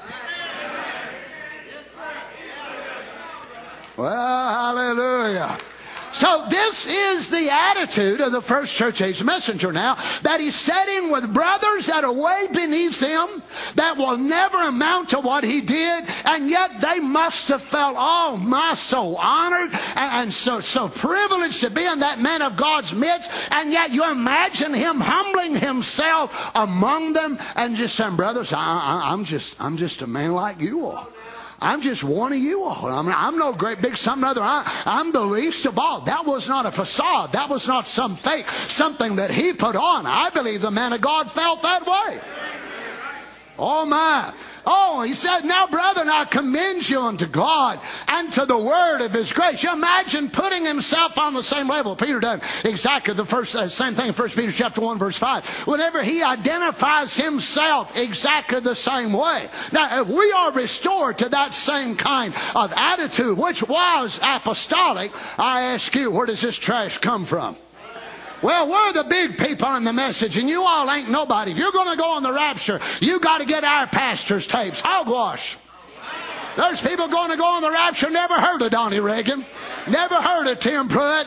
Well, hallelujah. So this is the attitude of the first church age messenger now, that he's sitting with brothers that are way beneath him, that will never amount to what he did, and yet they must have felt, oh my, so honored and, and so, so privileged to be in that man of God's midst, and yet you imagine him humbling himself among them and just saying, brothers, I, I, I'm just, I'm just a man like you all. I'm just one of you all. I mean, I'm no great big something other. I, I'm the least of all. That was not a facade. That was not some fake, something that he put on. I believe the man of God felt that way. Oh, my. Oh, he said, now, brethren, I commend you unto God and to the word of his grace. You imagine putting himself on the same level. Peter done exactly the first uh, same thing in First Peter chapter one, verse five. Whenever he identifies himself exactly the same way. Now, if we are restored to that same kind of attitude, which was apostolic, I ask you, where does this trash come from? Well, we're the big people in the message, and you all ain't nobody. If you're going to go on the rapture, you got to get our pastor's tapes. Hogwash. There's people going to go on the rapture, never heard of Donnie Reagan, never heard of Tim Pruitt,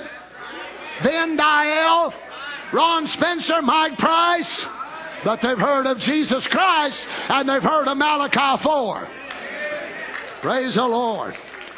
Vin Dial, Ron Spencer, Mike Price, but they've heard of Jesus Christ, and they've heard of Malachi four. Praise the Lord.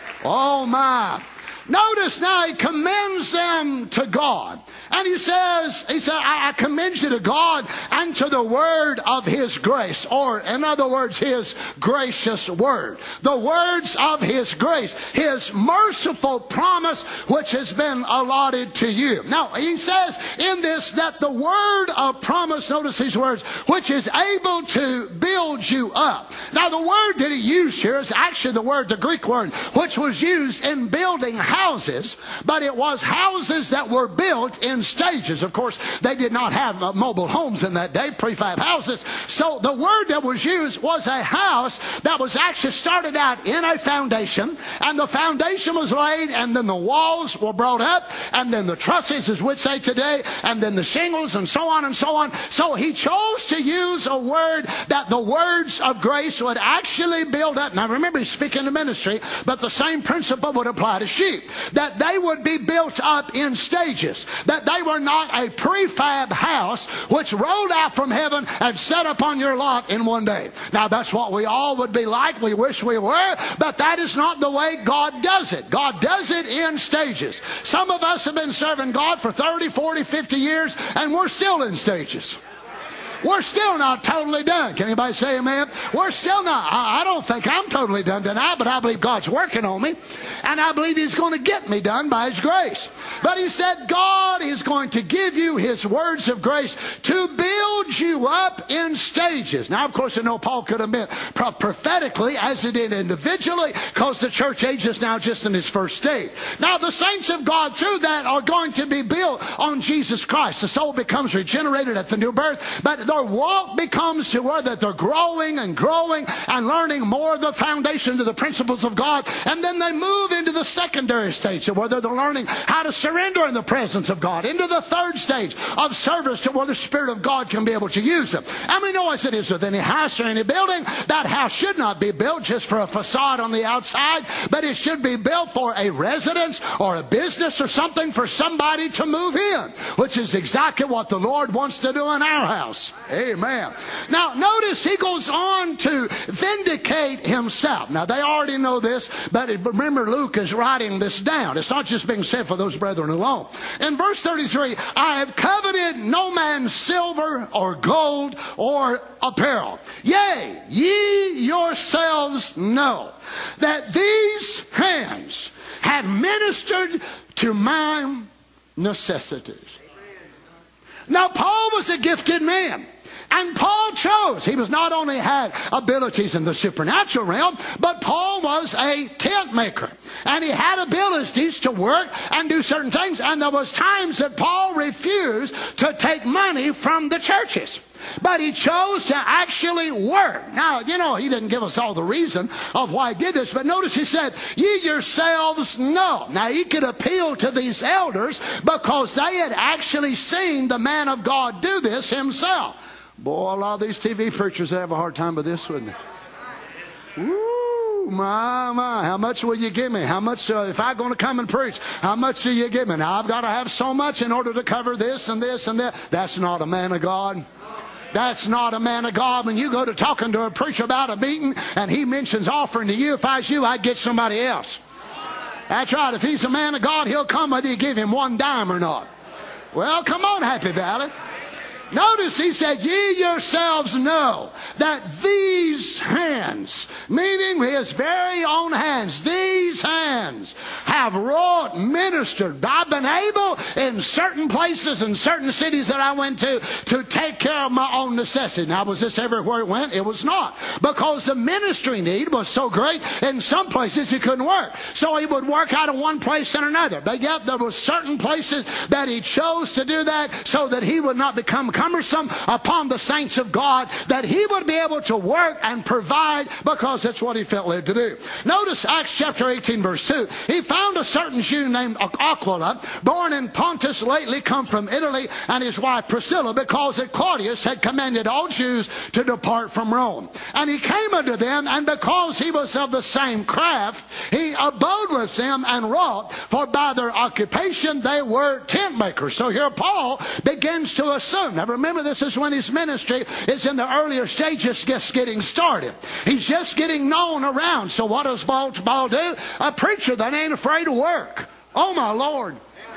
Oh, my. Notice now he commends them to God. And he says, he said, I, I commend you to God and to the word of his grace. Or, in other words, his gracious word. The words of his grace. His merciful promise which has been allotted to you. Now, he says in this that the word of promise, notice these words, which is able to build you up. Now, the word that he used here is actually the word, the Greek word, which was used in building houses. But it was houses that were built in stages. Of course, they did not have uh, mobile homes in that day, prefab houses. So the word that was used was a house that was actually started out in a foundation, and the foundation was laid, and then the walls were brought up, and then the trusses, as we'd say today, and then the shingles, and so on and so on. So he chose to use a word that the words of grace would actually build up. Now remember, he's speaking to ministry, but the same principle would apply to sheep. That they would be built up in stages. That they were not a prefab house which rolled out from heaven and set upon your lot in one day. Now that's what we all would be like. We wish we were, but that is not the way God does it. God does it in stages. Some of us have been serving God for thirty, forty, fifty years, and we're still in stages. We're still not totally done. Can anybody say amen? We're still not. I, I don't think I'm totally done tonight, but I believe God's working on me. And I believe he's going to get me done by his grace. But he said God is going to give you his words of grace to build you up in stages. Now, of course, I know Paul could have meant prophetically as it did individually, because the church age is now just in its first stage. Now, the saints of God through that are going to be built on Jesus Christ. The soul becomes regenerated at the new birth, but their walk becomes to where that they're growing and growing and learning more of the foundation of the principles of God. And then they move into the secondary stage where they're learning how to surrender in the presence of God. Into the third stage of service to where the Spirit of God can be able to use them. And we know as it is with any house or any building, that house should not be built just for a facade on the outside, but it should be built for a residence or a business or something for somebody to move in, which is exactly what the Lord wants to do in our house. Amen. Now, notice he goes on to vindicate himself. Now, they already know this, but remember, Luke is writing this down. It's not just being said for those brethren alone. In verse thirty-three, I have coveted no man's silver or gold or apparel. Yea, ye yourselves know that these hands have ministered to my necessities. Now, Paul was a gifted man. And Paul chose. He was not only had abilities in the supernatural realm, but Paul was a tent maker. And he had abilities to work and do certain things. And there was times that Paul refused to take money from the churches. But he chose to actually work. Now, you know, he didn't give us all the reason of why he did this, but notice he said, ye yourselves know. Now, he could appeal to these elders because they had actually seen the man of God do this himself. Boy, a lot of these T V preachers have a hard time with this, wouldn't they? Woo, my, my. How much will you give me? How much, uh, if I'm going to come and preach, how much do you give me? Now, I've got to have so much in order to cover this and this and that. That's not a man of God. That's not a man of God. When you go to talking to a preacher about a meeting and he mentions offering to you, if I was you, I'd get somebody else. That's right. If he's a man of God, he'll come whether you give him one dime or not. Well, come on, Happy Valley. Notice he said, ye yourselves know that these hands, meaning his very own hands, these hands have wrought, ministered. I've been able in certain places, in certain cities that I went to, to take care of my own necessity. Now, was this everywhere it went? It was not. Because the ministry need was so great, in some places he couldn't work. So he would work out of one place and another. But yet there were certain places that he chose to do that so that he would not become cumbersome upon the saints of God, that he would be able to work and provide because that's what he felt led to do. Notice Acts chapter eighteen verse two. He found a certain Jew named Aquila, born in Pontus, lately come from Italy, and his wife Priscilla, because that Claudius had commanded all Jews to depart from Rome. And he came unto them, and because he was of the same craft, he abode with them and wrought, for by their occupation they were tent makers. So here Paul begins to assume. Now remember, this is when his ministry is in the earlier stages, just getting started. He's just getting known around. So what does Paul, Paul do? A preacher that ain't afraid to work. Oh my Lord.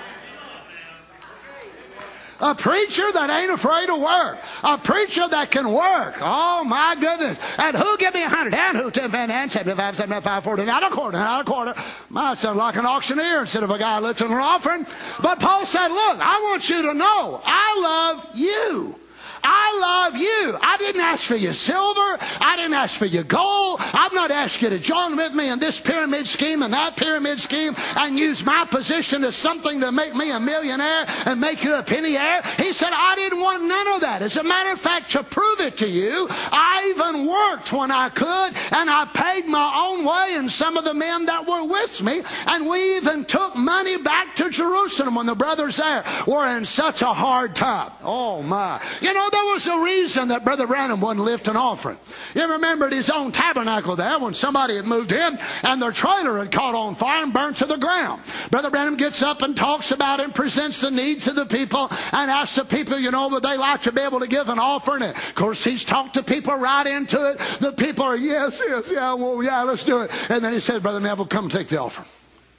A preacher that ain't afraid to work. A preacher that can work. Oh my goodness. And who give me a hundred? And who ten and seventy-five, seventy-five, forty, not a quarter, not a quarter. Might sound like an auctioneer instead of a guy lifting an offering. But Paul said, look, I want you to know I love you. I love you. I didn't ask for your silver. I didn't ask for your gold. I've not asked you to join with me in this pyramid scheme and that pyramid scheme and use my position as something to make me a millionaire and make you a penny-aire. He said, I didn't want none of that. As a matter of fact, to prove it to you, I even worked when I could, and I paid my own way and some of the men that were with me, and we even took money back to Jerusalem when the brothers there were in such a hard time. Oh my. You know, there was a reason that Brother Branham wouldn't lift an offering. You remember at his own tabernacle there when somebody had moved in and their trailer had caught on fire and burned to the ground. Brother Branham gets up and talks about it and presents the needs of the people and asks the people, you know, would they like to be able to give an offering? And of course, he's talked to people right into it. The people are, yes, yes, yeah, well, yeah, let's do it. And then he said, Brother Neville, come take the offering.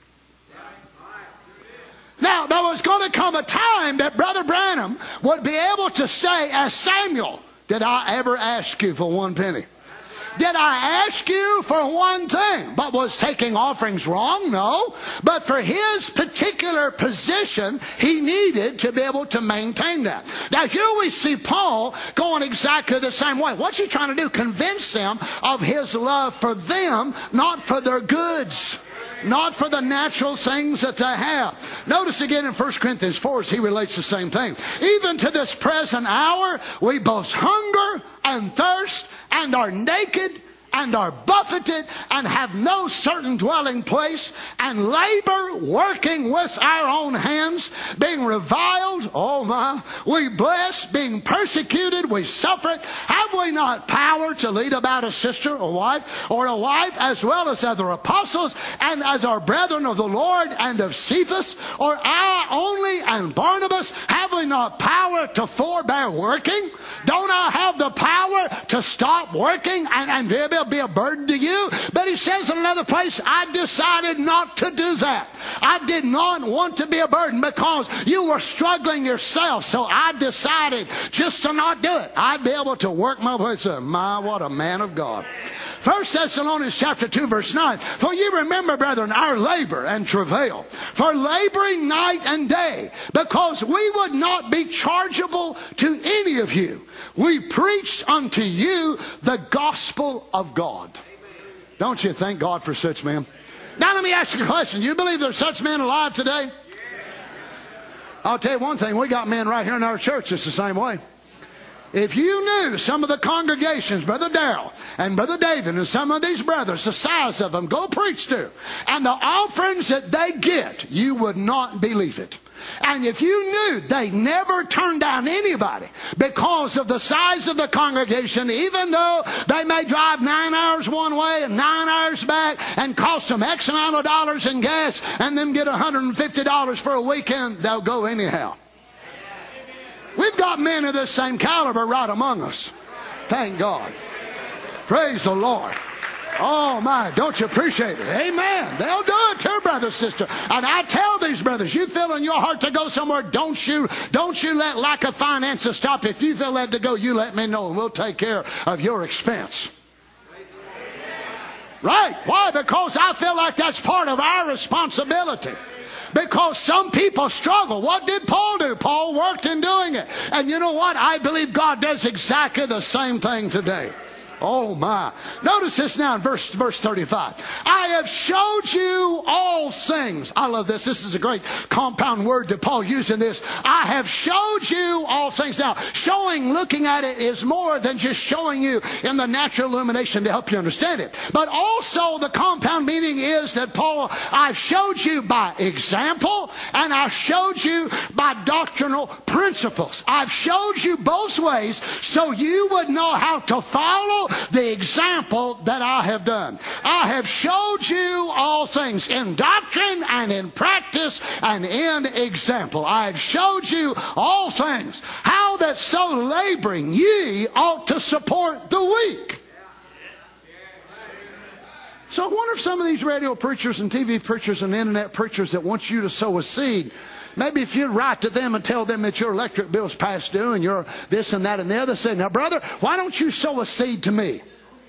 Now, there was going to come a time that Brother Branham would be able to say, as Samuel, did I ever ask you for one penny? Did I ask you for one thing? But was taking offerings wrong? No. But for his particular position, he needed to be able to maintain that. Now, here we see Paul going exactly the same way. What's he trying to do? Convince them of his love for them, not for their goods. Not for the natural things that they have. Notice again in First Corinthians four as he relates the same thing. Even to this present hour, we both hunger and thirst and are naked and are buffeted and have no certain dwelling place and labor working with our own hands, being reviled, oh my, we bless, being persecuted, we suffer it. Have we not power to lead about a sister or wife or a wife as well as other apostles and as our brethren of the Lord and of Cephas or I only and Barnabas? Have we not power to forbear working? Don't I have the power to stop working and, and be able be a burden to you? But he says in another place, I decided not to do that. I did not want to be a burden because you were struggling yourself. So I decided just to not do it. I'd be able to work my way through. My, what a man of God. First Thessalonians chapter two verse nine. For ye remember, brethren, our labor and travail, for laboring night and day, because we would not be chargeable to any of you. We preached unto you the gospel of God. Don't you thank God for such men? Now let me ask you a question. Do you believe there's such men alive today? I'll tell you one thing. We got men right here in our church that's the same way. If you knew some of the congregations, Brother Darrell and Brother David and some of these brothers, the size of them, go preach to, and the offerings that they get, you would not believe it. And if you knew they never turned down anybody because of the size of the congregation, even though they may drive nine hours one way and nine hours back and cost them X amount of dollars in gas and them get one hundred fifty dollars for a weekend, they'll go anyhow. We've got men of this same caliber right among us. Thank God. Praise the Lord. Oh my, don't you appreciate it? Amen. They'll do it too, brother, sister. And I tell these brothers, you feel in your heart to go somewhere, don't you, don't you let lack of finances stop. If you feel led to go, you let me know and we'll take care of your expense. Right? Why? Because I feel like that's part of our responsibility. Because some people struggle. What did Paul do? Paul worked in doing it. And you know what? I believe God does exactly the same thing today. Oh my. Notice this now in verse, verse thirty-five. I have showed you all things. I love this. This is a great compound word that Paul used in this. I have showed you all things. Now, showing, looking at it is more than just showing you in the natural illumination to help you understand it. But also the compound meaning is that Paul, I've showed you by example and I showed you by doctrinal principles. I've showed you both ways so you would know how to follow the example that I have done. I have showed you all things in doctrine and in practice and in example. I have showed you all things, how that so laboring ye ought to support the weak. So I wonder if some of these radio preachers and T V preachers and internet preachers that want you to sow a seed, maybe if you'd write to them and tell them that your electric bill's past due and you're this and that and the other, say, now brother, why don't you sow a seed to me?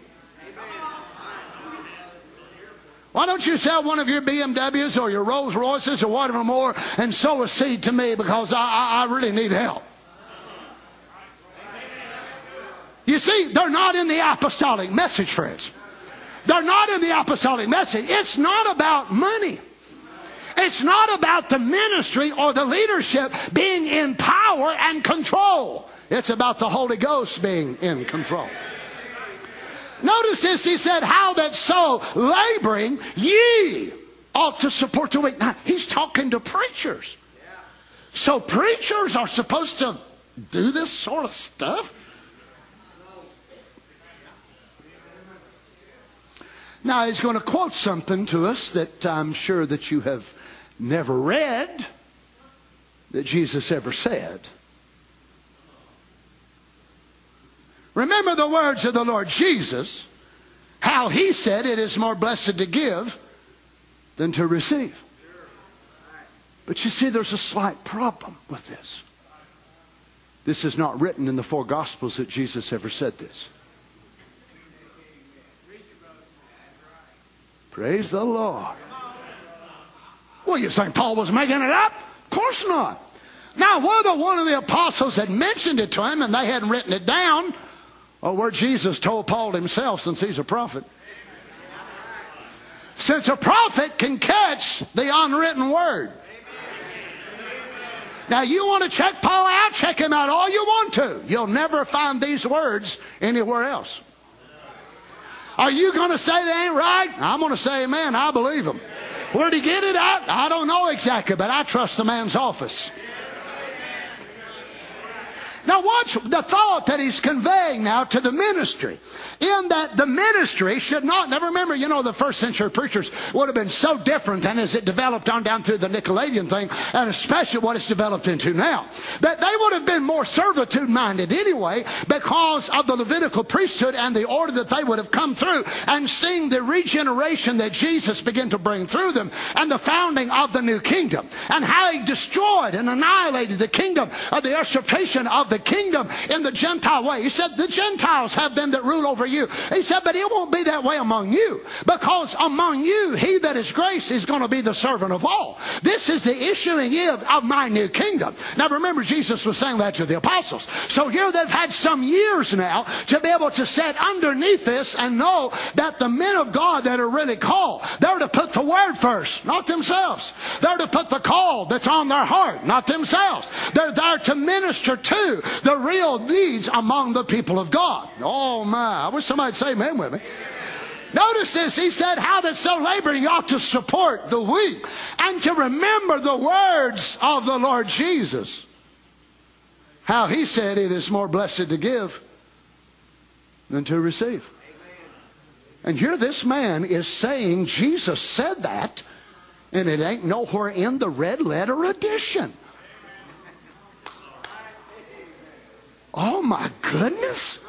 Why don't you sell one of your B M Ws or your Rolls Royces or whatever more and sow a seed to me because I, I, I really need help. You see, they're not in the apostolic message, friends. They're not in the apostolic message. It's not about money. It's not about the ministry or the leadership being in power and control. It's about the Holy Ghost being in control. Notice this, he said, how that so laboring ye ought to support the weak. Now, he's talking to preachers. So preachers are supposed to do this sort of stuff? Now, he's going to quote something to us that I'm sure that you have never read, that Jesus ever said. Remember the words of the Lord Jesus, how he said it is more blessed to give than to receive. But you see, there's a slight problem with this. This is not written in the four Gospels that Jesus ever said this. Praise the Lord. Well, you think Paul was making it up? Of course not. Now, whether one of the apostles had mentioned it to him and they hadn't written it down, or where Jesus told Paul himself, since he's a prophet. Since a prophet can catch the unwritten word. Now, you want to check Paul out? Check him out all you want to. You'll never find these words anywhere else. Are you going to say they ain't right? I'm going to say amen. I believe them. Where'd he get it at? I don't know exactly, but I trust the man's office. Now watch the thought that he's conveying now to the ministry. In that the ministry should not, now remember, you know, the first century preachers would have been so different than as it developed on down through the Nicolaitan thing, and especially what it's developed into now. That they would have been more servitude minded anyway because of the Levitical priesthood and the order that they would have come through, and seeing the regeneration that Jesus began to bring through them and the founding of the new kingdom and how he destroyed and annihilated the kingdom of the usurpation of the kingdom in the Gentile way. He said the Gentiles have them that rule over you. He said, but it won't be that way among you, because among you he that is grace is going to be the servant of all. This is the issuing of, of my new kingdom. Now remember, Jesus was saying that to the apostles. So here they've had some years now to be able to sit underneath this and know that the men of God that are really called, they're to put the word first, not themselves. They're to put the call that's on their heart, not themselves. They're there to minister to the real needs among the people of God. Oh my, I wish somebody'd say amen with me. Notice this, he said, how that so laboring you ought to support the weak, and to remember the words of the Lord Jesus. How he said it is more blessed to give than to receive. And here this man is saying Jesus said that, and it ain't nowhere in the red letter edition. Oh my goodness.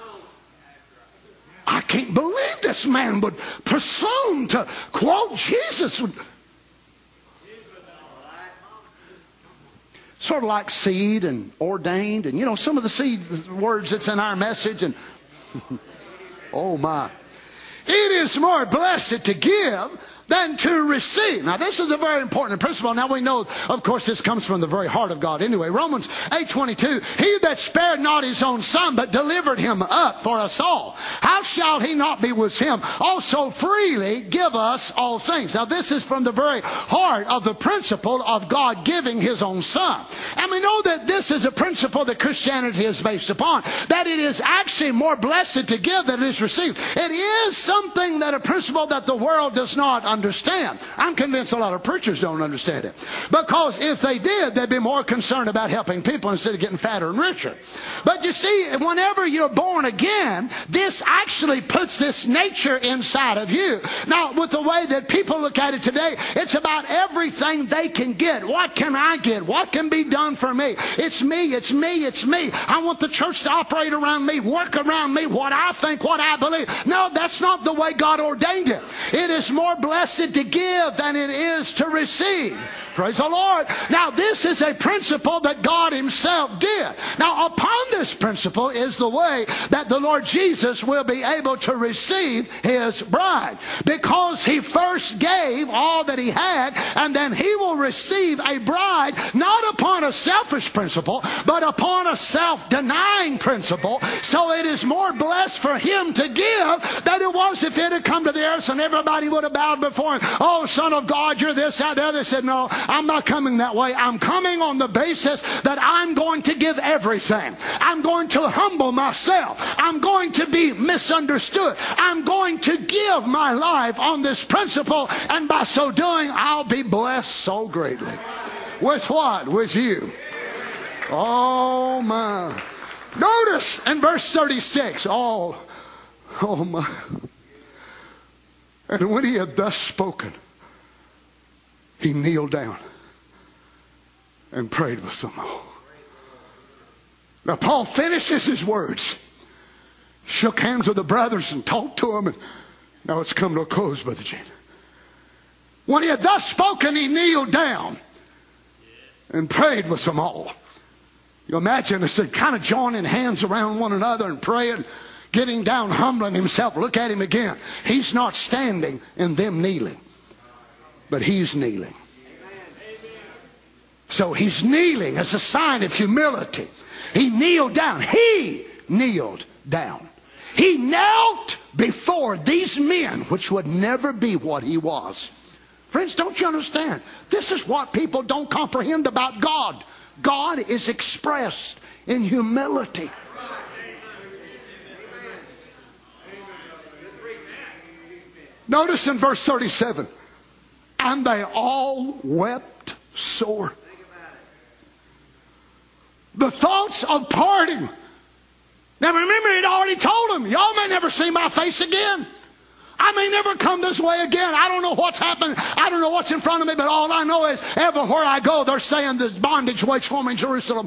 I can't believe this man would presume to quote Jesus. Sort of like seed and ordained, and you know, some of the seed words that's in our message, and oh my. It is more blessed to give than to receive. Now, this is a very important principle. Now, we know, of course, this comes from the very heart of God anyway. Romans eight twenty-two, he that spared not his own son, but delivered him up for us all, how shall he not be with him also freely give us all things? Now, this is from the very heart of the principle of God giving his own son. And we know that this is a principle that Christianity is based upon, that it is actually more blessed to give than it is received. It is something that a principle that the world does not understand. Understand. I'm convinced a lot of preachers don't understand it. Because if they did, they'd be more concerned about helping people instead of getting fatter and richer. But you see, whenever you're born again, this actually puts this nature inside of you. Now, with the way that people look at it today, it's about everything they can get. What can I get? What can be done for me? It's me, it's me, it's me. I want the church to operate around me, work around me, what I think, what I believe. No, that's not the way God ordained it. It is more blessed to give than it is to receive. Praise the Lord. Now, this is a principle that God himself did. Now, upon this principle is the way that the Lord Jesus will be able to receive his bride. Because he first gave all that he had, and then he will receive a bride, not upon a selfish principle, but upon a self-denying principle. So it is more blessed for him to give than it was if it had come to the earth and everybody would have bowed before him. Oh, Son of God, you're this, that, the other. They said, no, I'm not coming that way. I'm coming on the basis that I'm going to give everything. I'm going to humble myself. I'm going to be misunderstood. I'm going to give my life on this principle, and by so doing, I'll be blessed so greatly. With what? With you. Oh my. Notice in verse thirty-six. Oh, oh my. And when he had thus spoken, he kneeled down and prayed with them all. Now, Paul finishes his words, shook hands with the brothers and talked to them, and now it's come to a close, Brother Gene. When he had thus spoken, he kneeled down and prayed with them all. You imagine us kind of joining hands around one another and praying, getting down, humbling himself. Look at him again. He's not standing and them kneeling, but he's kneeling. So he's kneeling as a sign of humility. He kneeled down. He kneeled down. He knelt before these men, which would never be what he was. Friends, don't you understand? This is what people don't comprehend about God. God is expressed in humility. Notice in verse thirty-seven, and they all wept sore. The thoughts of parting. Now remember, he'd already told them, y'all may never see my face again. I may never come this way again. I don't know what's happened. I don't know what's in front of me, but all I know is everywhere I go, they're saying this bondage waits for me in Jerusalem.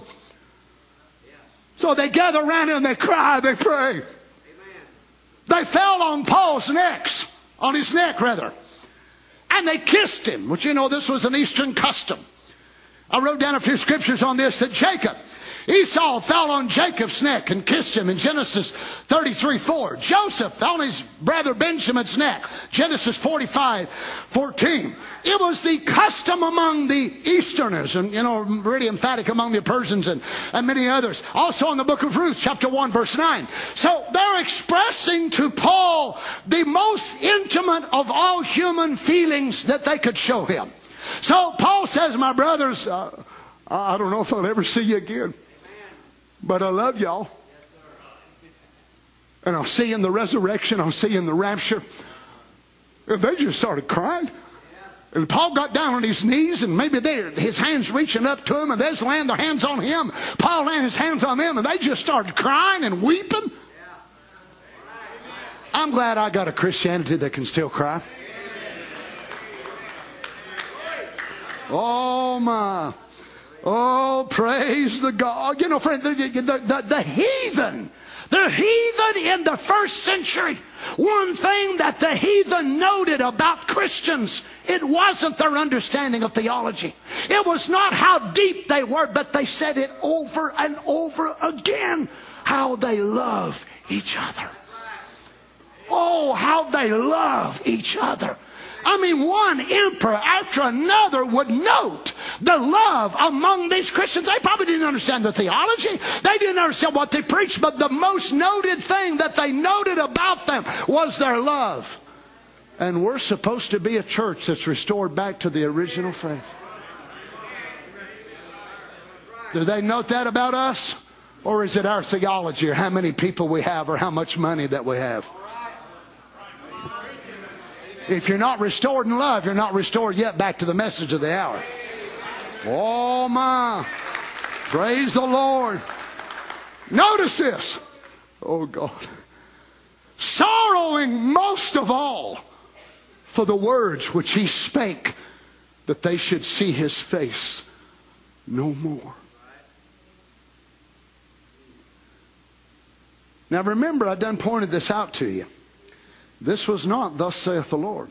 So they gather around him, they cry, they pray. Amen. They fell on Paul's necks, on his neck rather. And they kissed him, which you know this was an Eastern custom. I wrote down a few scriptures on this, that Jacob, Esau fell on Jacob's neck and kissed him in Genesis thirty-three four. Joseph fell on his brother Benjamin's neck, Genesis forty-five fourteen. It was the custom among the Easterners, and you know, really emphatic among the Persians and, and many others. Also in the book of Ruth, chapter one, verse nine. So they're expressing to Paul the most intimate of all human feelings that they could show him. So Paul says, my brothers, uh, I don't know if I'll ever see you again, but I love y'all. And I'll see you in the resurrection. I'll see you in the rapture. And they just started crying. And Paul got down on his knees, and maybe they, his hands reaching up to him, and they just laying their hands on him. Paul laying his hands on them, and they just started crying and weeping. I'm glad I got a Christianity that can still cry. Oh my. Oh, praise the God. You know, friend, the, the, the, the heathen, The heathen in the first century, one thing that the heathen noted about Christians, it wasn't their understanding of theology. It was not how deep they were, but they said it over and over again, how they love each other. Oh, how they love each other. I mean, one emperor after another would note the love among these Christians. They probably didn't understand the theology. They didn't understand what they preached, but the most noted thing that they noted about them was their love. And we're supposed to be a church that's restored back to the original faith. Do they note that about us? Or is it our theology, or how many people we have, or how much money that we have? If you're not restored in love, you're not restored yet back to the message of the hour. Oh my. Praise the Lord. Notice this. Oh God. Sorrowing most of all for the words which he spake, that they should see his face no more. Now remember, I done pointed this out to you. This was not, thus saith the Lord.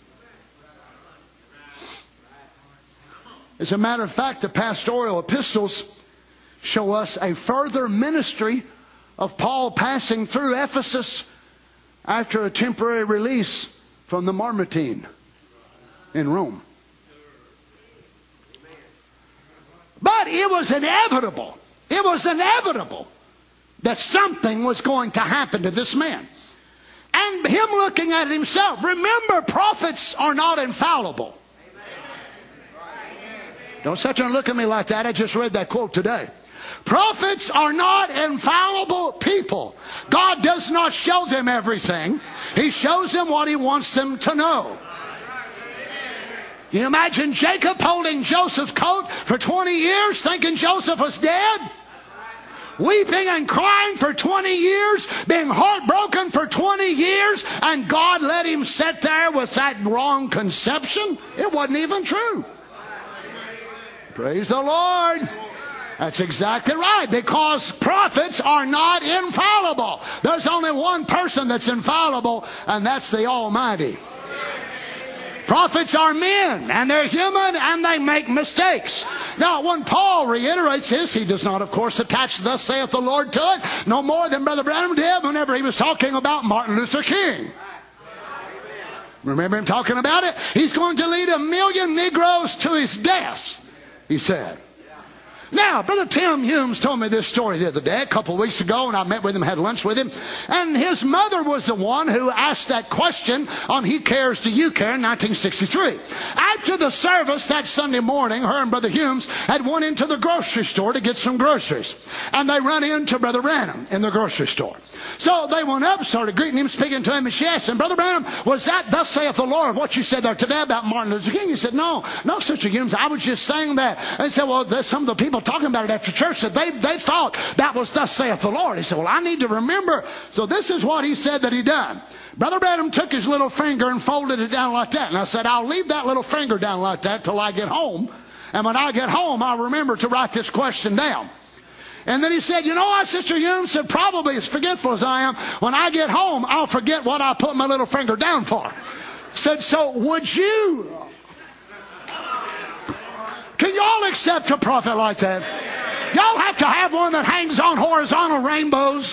As a matter of fact, the pastoral epistles show us a further ministry of Paul passing through Ephesus after a temporary release from the Mamertine in Rome. But it was inevitable. It was inevitable that something was going to happen to this man. And him looking at himself. Remember, prophets are not infallible. Don't sit there and look at me like that. I just read that quote today. Prophets are not infallible people. God does not show them everything. He shows them what he wants them to know. Can you imagine Jacob holding Joseph's coat for twenty years thinking Joseph was dead? Weeping and crying for twenty years, being heartbroken for twenty years, and God let him sit there with that wrong conception? It wasn't even true. Praise the Lord. That's exactly right, because prophets are not infallible. There's only one person that's infallible, and that's the Almighty. Prophets are men, and they're human, and they make mistakes. Now, when Paul reiterates this, he does not, of course, attach thus saith the Lord to it, no more than Brother Branham did whenever he was talking about Martin Luther King. Remember him talking about it? He's going to lead a million Negroes to his death, he said. Now, Brother Tim Humes told me this story the other day, a couple of weeks ago, and I met with him, had lunch with him. And his mother was the one who asked that question on He Cares, Do You Care in nineteen sixty-three. After the service that Sunday morning, her and Brother Humes had went into the grocery store to get some groceries. And they run into Brother Branham in the grocery store. So they went up, started greeting him, speaking to him, and she asked him, Brother Branham, was that thus saith the Lord, what you said there today about Martin Luther King? He said, no, no, Sister Humes, I was just saying that. And he said, well, there's some of the people talking about it after church said they, they thought that was thus saith the Lord. He said, well, I need to remember. So this is what he said that he done. Brother Branham took his little finger and folded it down like that. And I said, I'll leave that little finger down like that till I get home. And when I get home, I'll remember to write this question down. And then he said, you know what, Sister Humes said, probably as forgetful as I am, when I get home, I'll forget what I put my little finger down for. Said, so would you... Can y'all accept a prophet like that? Y'all have to have one that hangs on horizontal rainbows.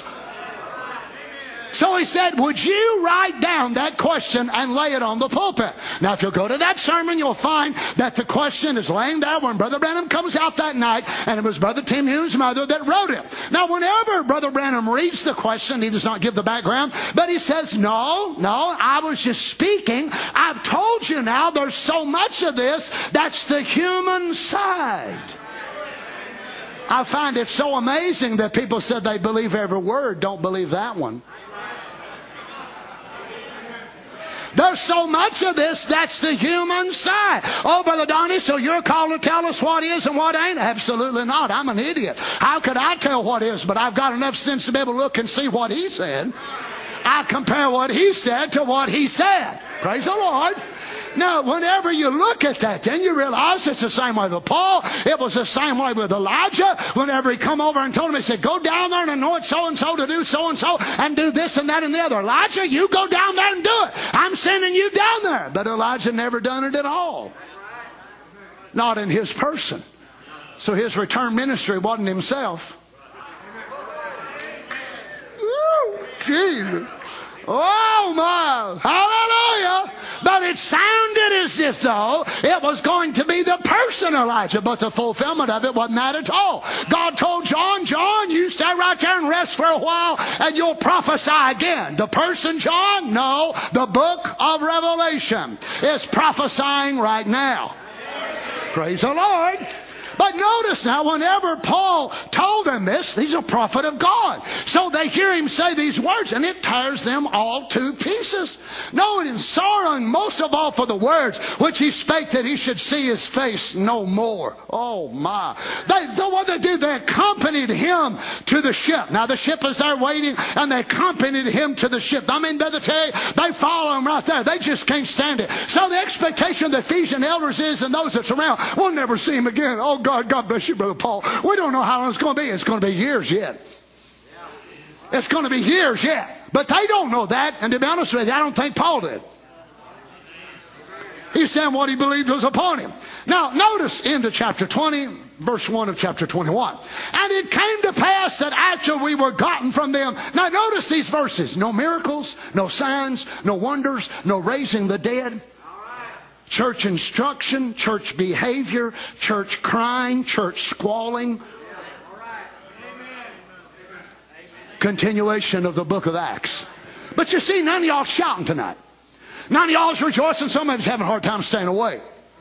So he said, would you write down that question and lay it on the pulpit? Now, if you'll go to that sermon, you'll find that the question is laying there when Brother Branham comes out that night, and it was Brother Tim Humes' mother that wrote it. Now, whenever Brother Branham reads the question, he does not give the background, but he says, no, no, I was just speaking. I've told you now there's so much of this, that's the human side. I find it so amazing that people said they believe every word, don't believe that one. There's so much of this, that's the human side. Oh, Brother Donnie, so you're called to tell us what is and what ain't? Absolutely not. I'm an idiot. How could I tell what is? But I've got enough sense to be able to look and see what he said. I compare what he said to what he said. Praise the Lord. Now, whenever you look at that, then you realize it's the same way with Paul. It was the same way with Elijah. Whenever he come over and told him, he said, go down there and anoint so-and-so to do so-and-so and do this and that and the other. Elijah, you go down there and do it. I'm sending you down there. But Elijah never done it at all. Not in his person. So his return ministry wasn't himself. Ooh, Jesus. Oh my, hallelujah. But it sounded as if though it was going to be the person Elijah, but the fulfillment of it wasn't that at all. God told John, John, you stay right there and rest for a while and you'll prophesy again. The person John? No, the book of Revelation is prophesying right now. Praise the Lord. But notice now, whenever Paul told them this, he's a prophet of God. So they hear him say these words, and it tears them all to pieces. Knowing and sorrowing most of all for the words which he spake, that he should see his face no more. Oh my. They, so what they did, they accompanied him to the ship. Now the ship is there waiting, and they accompanied him to the ship. I mean, brother, tell you, they follow him right there. They just can't stand it. So the expectation of the Ephesian elders is, and those that's around, we'll never see him again. Oh, God, God bless you, Brother Paul. We don't know how long it's going to be. It's going to be years yet. It's going to be years yet. But they don't know that. And to be honest with you, I don't think Paul did. He's saying what he believed was upon him. Now, notice into chapter twenty, verse one of chapter twenty-one. And it came to pass that after we were gotten from them. Now, notice these verses. No miracles, no signs, no wonders, no raising the dead. Church instruction, church behavior, church crying, church squalling. Continuation of the book of Acts. But you see, none of y'all shouting tonight. None of y'all is rejoicing. Some of us having a hard time staying awake.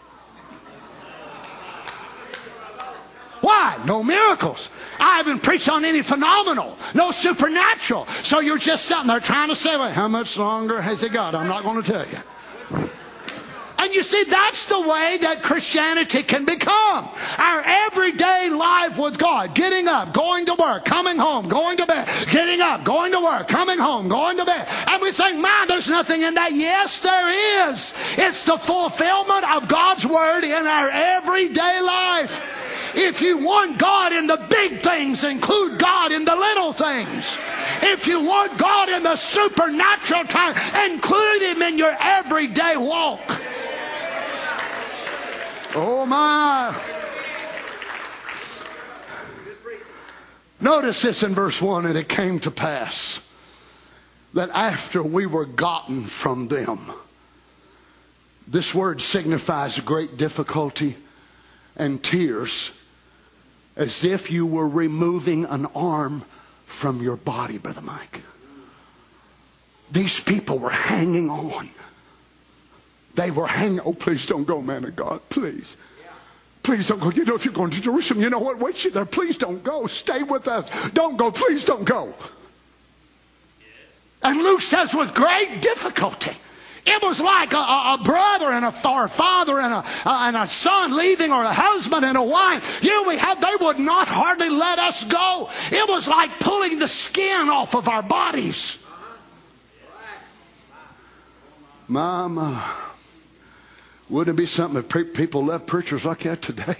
Why? No miracles. I haven't preached on any phenomenal, no supernatural. So you're just sitting there trying to say, well, how much longer has it got? I'm not going to tell you. And you see, that's the way that Christianity can become. Our everyday life with God. Getting up, going to work, coming home, going to bed. Getting up, going to work, coming home, going to bed. And we think, man, there's nothing in that. Yes, there is. It's the fulfillment of God's word in our everyday life. If you want God in the big things, include God in the little things. If you want God in the supernatural time, include him in your everyday walk. Oh my. Notice this in verse one. And it came to pass that after we were gotten from them. This word signifies great difficulty and tears, as if you were removing an arm from your body, Brother Mike. These people were hanging on. They were hanging. Oh, please don't go, man of God. Please. Please don't go. You know, if you're going to Jerusalem, you know what? Wait you there. Please don't go. Stay with us. Don't go. Please don't go. And Luke says with great difficulty. It was like a, a brother and a, or a father and a, uh, and a son leaving, or a husband and a wife. Here we have, they would not hardly let us go. It was like pulling the skin off of our bodies. Mama. Wouldn't it be something if pre- people left preachers like that today?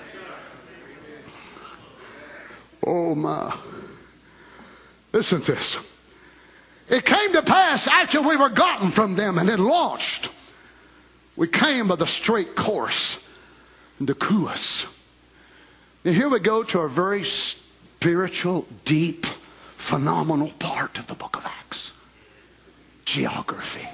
Oh my. Listen to this. It came to pass after we were gotten from them and had launched. We came by the straight course into Chios. Now here we go to a very spiritual, deep, phenomenal part of the book of Acts. Geography.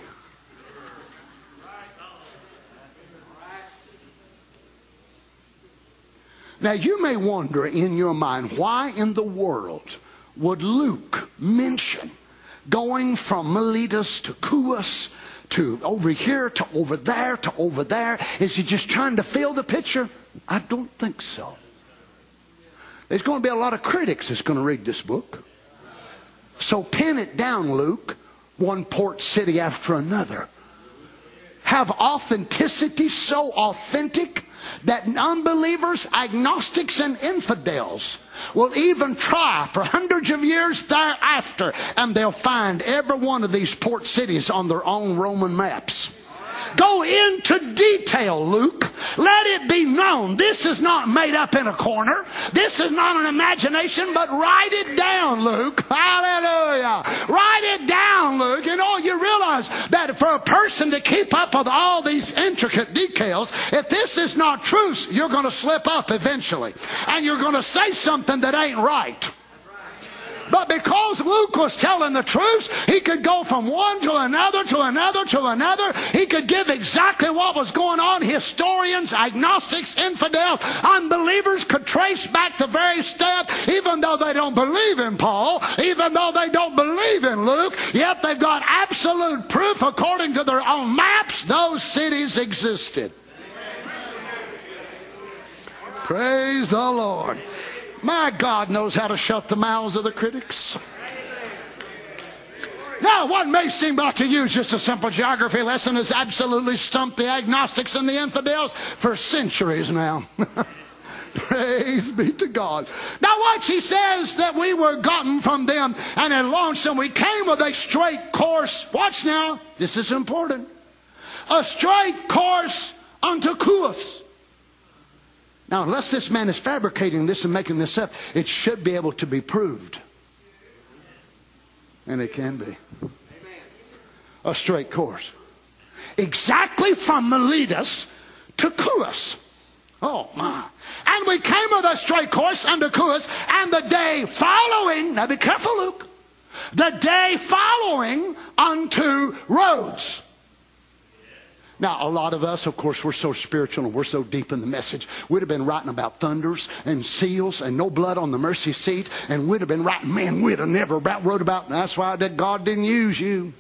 Now you may wonder in your mind, why in the world would Luke mention going from Miletus to Chios to over here to over there to over there? Is he just trying to fill the picture? I don't think so. There's going to be a lot of critics that's going to read this book. So pin it down, Luke. One port city after another. Have authenticity so authentic that unbelievers, agnostics, and infidels will even try for hundreds of years thereafter, and they'll find every one of these port cities on their own Roman maps. Go into detail, Luke. Let it be known. This is not made up in a corner. This is not an imagination, but write it down, Luke. Hallelujah. Write it down, Luke. You know, you realize that for a person to keep up with all these intricate details, if this is not truth, you're going to slip up eventually. And you're going to say something that ain't right. But because Luke was telling the truth, he could go from one to another, to another, to another. He could give exactly what was going on. Historians, agnostics, infidels, unbelievers could trace back the very step, even though they don't believe in Paul, even though they don't believe in Luke, yet they've got absolute proof according to their own maps those cities existed. Praise the Lord. My God knows how to shut the mouths of the critics. Now, what may seem like to you just a simple geography lesson has absolutely stumped the agnostics and the infidels for centuries now. Praise be to God. Now watch, he says that we were gotten from them and had launched, and we came with a straight course. Watch now, this is important. A straight course unto Chios. Now, unless this man is fabricating this and making this up, it should be able to be proved. And it can be. A straight course. Exactly from Miletus to Chios. Oh, my. And we came with a straight course unto Chios, and the day following, now be careful, Luke, the day following unto Rhodes. Now, a lot of us, of course, we're so spiritual and we're so deep in the message. We'd have been writing about thunders and seals and no blood on the mercy seat. And we'd have been writing, man, we'd have never about, wrote about, that's why that God didn't use you.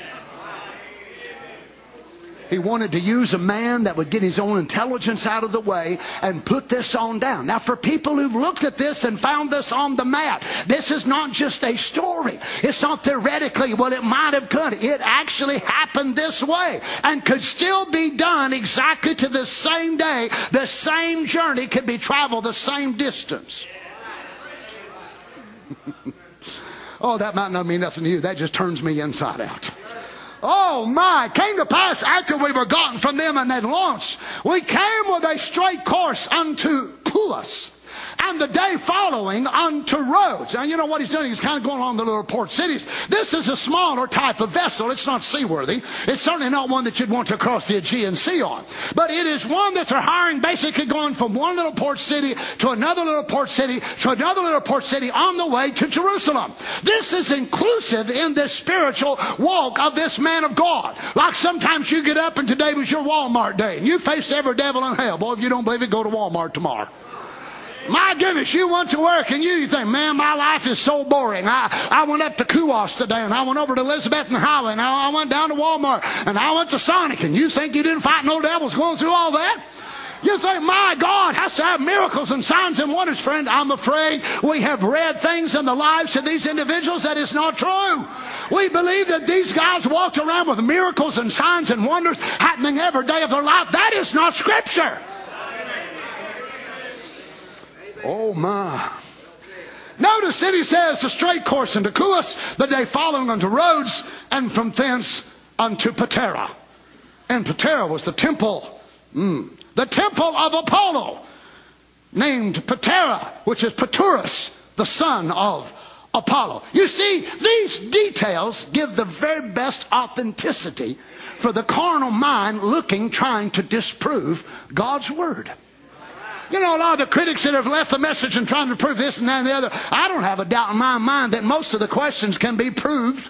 He wanted to use a man that would get his own intelligence out of the way and put this on down. Now, for people who've looked at this and found this on the map, this is not just a story. It's not theoretically what it might have could. It actually happened this way and could still be done exactly to the same day. The same journey could be traveled the same distance. Oh, that might not mean nothing to you. That just turns me inside out. Oh my, came to pass after we were gotten from them and they'd launched. We came with a straight course unto Chios, and the day following unto Rhodes. Now you know what he's doing, he's kind of going along the little port cities. This is a smaller type of vessel. It's not seaworthy. It's certainly not one that you'd want to cross the Aegean Sea on. But it is one that they're hiring, basically going from one little port city to another little port city to another little port city on the way to Jerusalem. This is inclusive in the spiritual walk of this man of God. Like sometimes you get up and today was your Walmart day and you faced every devil in hell. Boy, if you don't believe it, go to Walmart tomorrow. My goodness, you went to work and you, you think, man, my life is so boring. I, I went up to Chios today and I went over to Elizabethton Highway and I, I went down to Walmart and I went to Sonic, and you think you didn't fight no devils going through all that? You think, my God has to have miracles and signs and wonders. Friend, I'm afraid we have read things in the lives of these individuals that is not true. We believe that these guys walked around with miracles and signs and wonders happening every day of their life. That is not Scripture. Oh my. Notice that he says a straight course unto Chios, the day following unto Rhodes, and from thence unto Patara. And Patara was the temple, mm, the temple of Apollo, named Patara, which is Paturus, the son of Apollo. You see, these details give the very best authenticity for the carnal mind looking, trying to disprove God's word. You know, a lot of the critics that have left the message and trying to prove this and that and the other, I don't have a doubt in my mind that most of the questions can be proved.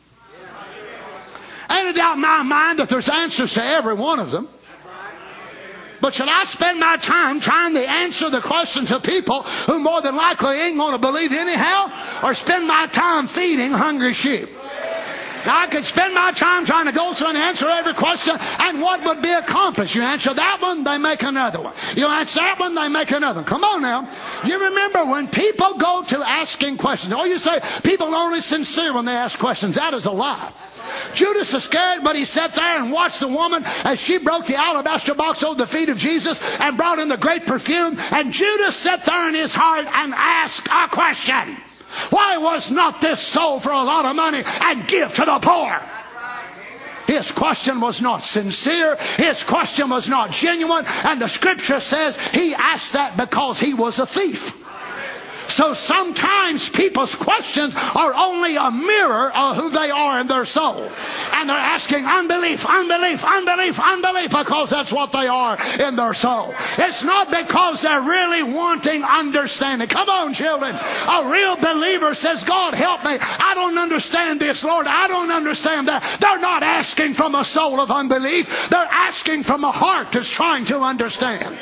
I ain't a doubt in my mind that there's answers to every one of them. But should I spend my time trying to answer the questions of people who more than likely ain't going to believe anyhow? Or spend my time feeding hungry sheep? Now, I could spend my time trying to go through and answer every question, and what would be accomplished? You answer that one, they make another one. You answer that one, they make another one. Come on now. You remember when people go to asking questions, oh, you say people are only sincere when they ask questions. That is a lie. Judas Iscariot, but he sat there and watched the woman as she broke the alabaster box over the feet of Jesus and brought in the great perfume. And Judas sat there in his heart and asked a question. Why was not this sold for a lot of money and give to the poor? His question was not sincere. His question was not genuine. And the scripture says he asked that because he was a thief. So sometimes people's questions are only a mirror of who they are in their soul. And they're asking unbelief, unbelief, unbelief, unbelief, because that's what they are in their soul. It's not because they're really wanting understanding. Come on, children. A real believer says, God, help me. I don't understand this, Lord. I don't understand that. They're not asking from a soul of unbelief. They're asking from a heart that's trying to understand.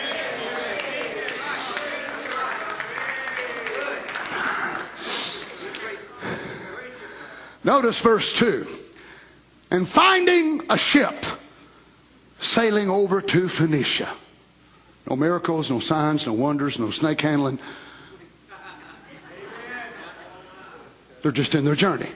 Notice verse two. And finding a ship sailing over to Phoenicia. No miracles, no signs, no wonders, no snake handling. They're just in their journey.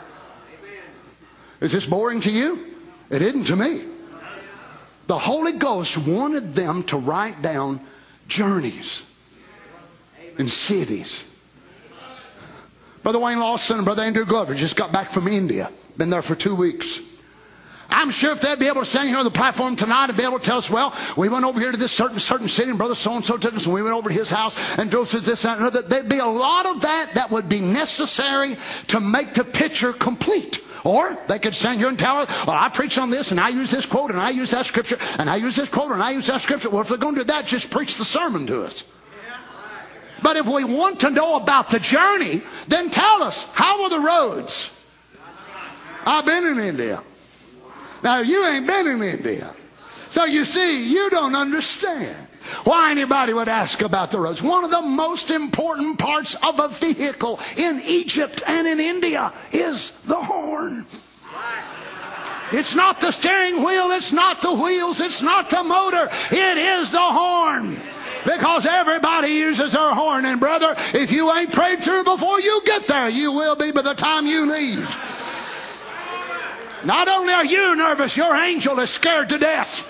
Is this boring to you? It isn't to me. The Holy Ghost wanted them to write down journeys in cities. Brother Wayne Lawson and Brother Andrew Glover just got back from India. Been there for two weeks. I'm sure if they'd be able to stand here on the platform tonight and be able to tell us, well, we went over here to this certain certain city and Brother so-and-so took us and we went over to his house and drove through this, that, and another. There'd be a lot of that that would be necessary to make the picture complete. Or they could stand here and tell us, well, I preach on this and I use this quote and I use that scripture and I use this quote and I use that scripture. Well, if they're going to do that, just preach the sermon to us. But if we want to know about the journey, then tell us, how are the roads? I've been in India. Now, you ain't been in India. So you see, you don't understand why anybody would ask about the roads. One of the most important parts of a vehicle in Egypt and in India is the horn. It's not the steering wheel, it's not the wheels, it's not the motor, it is the horn. Because everybody uses their horn. And brother, if you ain't prayed through before you get there, you will be by the time you leave. Not only are you nervous, your angel is scared to death.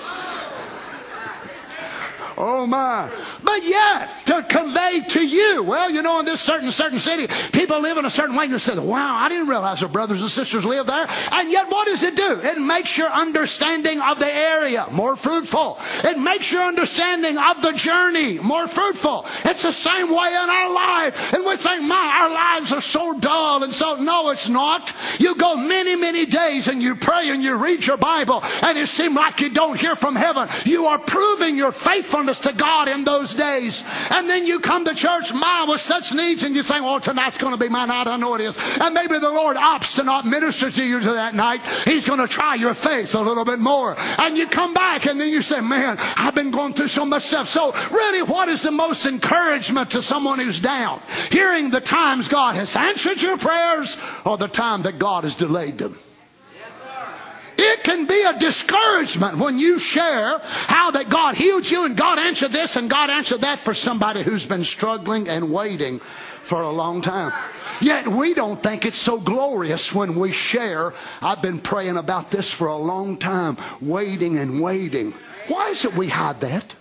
Oh my. But yet, to convey to you, well, you know, in this certain, certain city, people live in a certain way. And you say, wow, I didn't realize their brothers and sisters live there. And yet, what does it do? It makes your understanding of the area more fruitful. It makes your understanding of the journey more fruitful. It's the same way in our life. And we think, my, our lives are so dull. And so, no, it's not. You go many, many days and you pray and you read your Bible. And it seems like you don't hear from heaven. You are proving your faithfulness to God in those days. And then you come to church, my, with such needs, and you think, oh, tonight's going to be my night. I know it is. And maybe the Lord opts to not minister to you to that night. He's going to try your faith a little bit more. And you come back and then you say, man, I've been going through so much stuff. So really, what is the most encouragement to someone who's down? Hearing the times God has answered your prayers or the time that God has delayed them? It can be a discouragement when you share how that God healed you and God answered this and God answered that for somebody who's been struggling and waiting for a long time. Yet we don't think it's so glorious when we share, I've been praying about this for a long time, waiting and waiting. Why is it we hide that?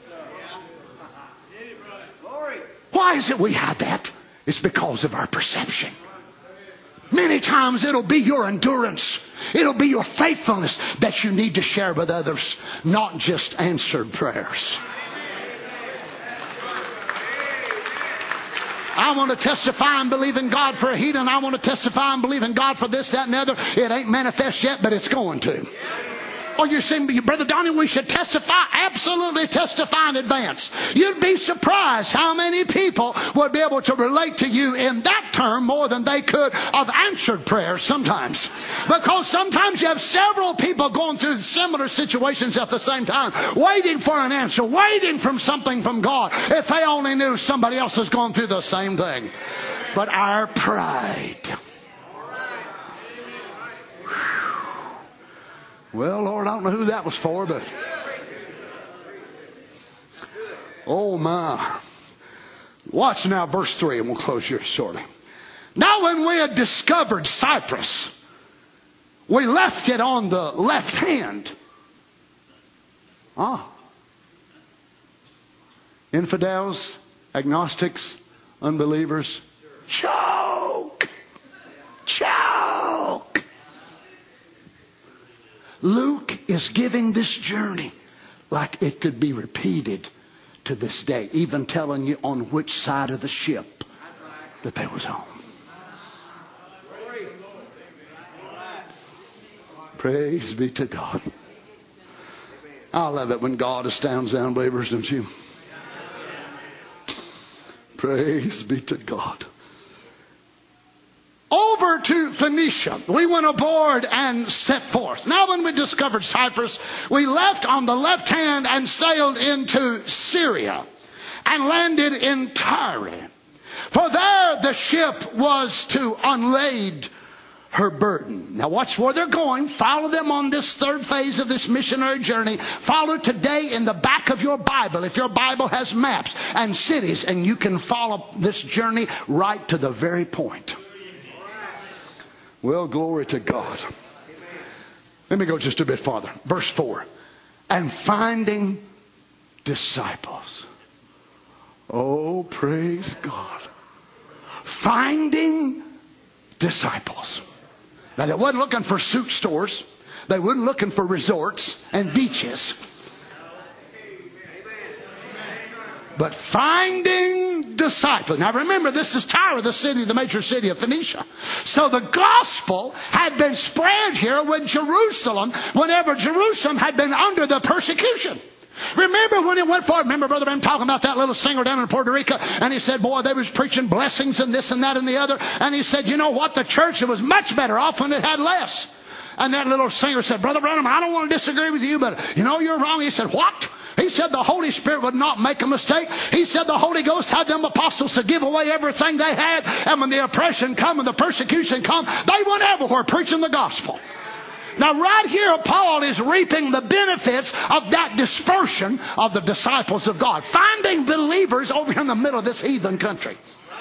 Why is it we hide that? It's because of our perception. Many times it'll be your endurance. It'll be your faithfulness that you need to share with others, not just answered prayers. I want to testify and believe in God for a healing. I want to testify and believe in God for this, that, and the other. It ain't manifest yet, but it's going to. Or you're saying, Brother Donnie, we should testify. Absolutely testify in advance. You'd be surprised how many people would be able to relate to you in that term more than they could of answered prayers sometimes. Because sometimes you have several people going through similar situations at the same time, waiting for an answer, waiting for something from God. If they only knew somebody else was going through the same thing. But our pride. Well, Lord, I don't know who that was for, but oh my. Watch now verse three, and we'll close here shortly. Now when we had discovered Cyprus, we left it on the left hand. Ah. Infidels, agnostics, unbelievers, choke. Choke. Luke is giving this journey like it could be repeated to this day, even telling you on which side of the ship that they was on. Praise be to God. I love it when God astounds unbelievers, don't you? Praise be to God. Over to Phoenicia. We went aboard and set forth. Now when we discovered Cyprus, we left on the left hand and sailed into Syria and landed in Tyre. For there the ship was to unlade her burden. Now watch where they're going. Follow them on this third phase of this missionary journey. Follow today in the back of your Bible. If your Bible has maps and cities, and you can follow this journey right to the very point. Well, glory to God. Let me go just a bit farther. Verse four. And finding disciples. Oh, praise God. Finding disciples. Now, they wasn't looking for suit stores. They weren't looking for resorts and beaches. But finding disciples. Now remember, this is Tyre, the city, the major city of Phoenicia. So the gospel had been spread here with Jerusalem whenever Jerusalem had been under the persecution. Remember when it went forward, remember Brother Ben talking about that little singer down in Puerto Rico, and he said, boy, they was preaching blessings and this and that and the other. And he said, you know what, the church, it was much better off when it had less. And that little singer said, Brother Branham, I don't want to disagree with you, but you know you're wrong. He said, what? He said the Holy Spirit would not make a mistake. He said the Holy Ghost had them apostles to give away everything they had. And when the oppression come and the persecution come, they went everywhere preaching the gospel. Now right here, Paul is reaping the benefits of that dispersion of the disciples of God. Finding believers over here in the middle of this heathen country.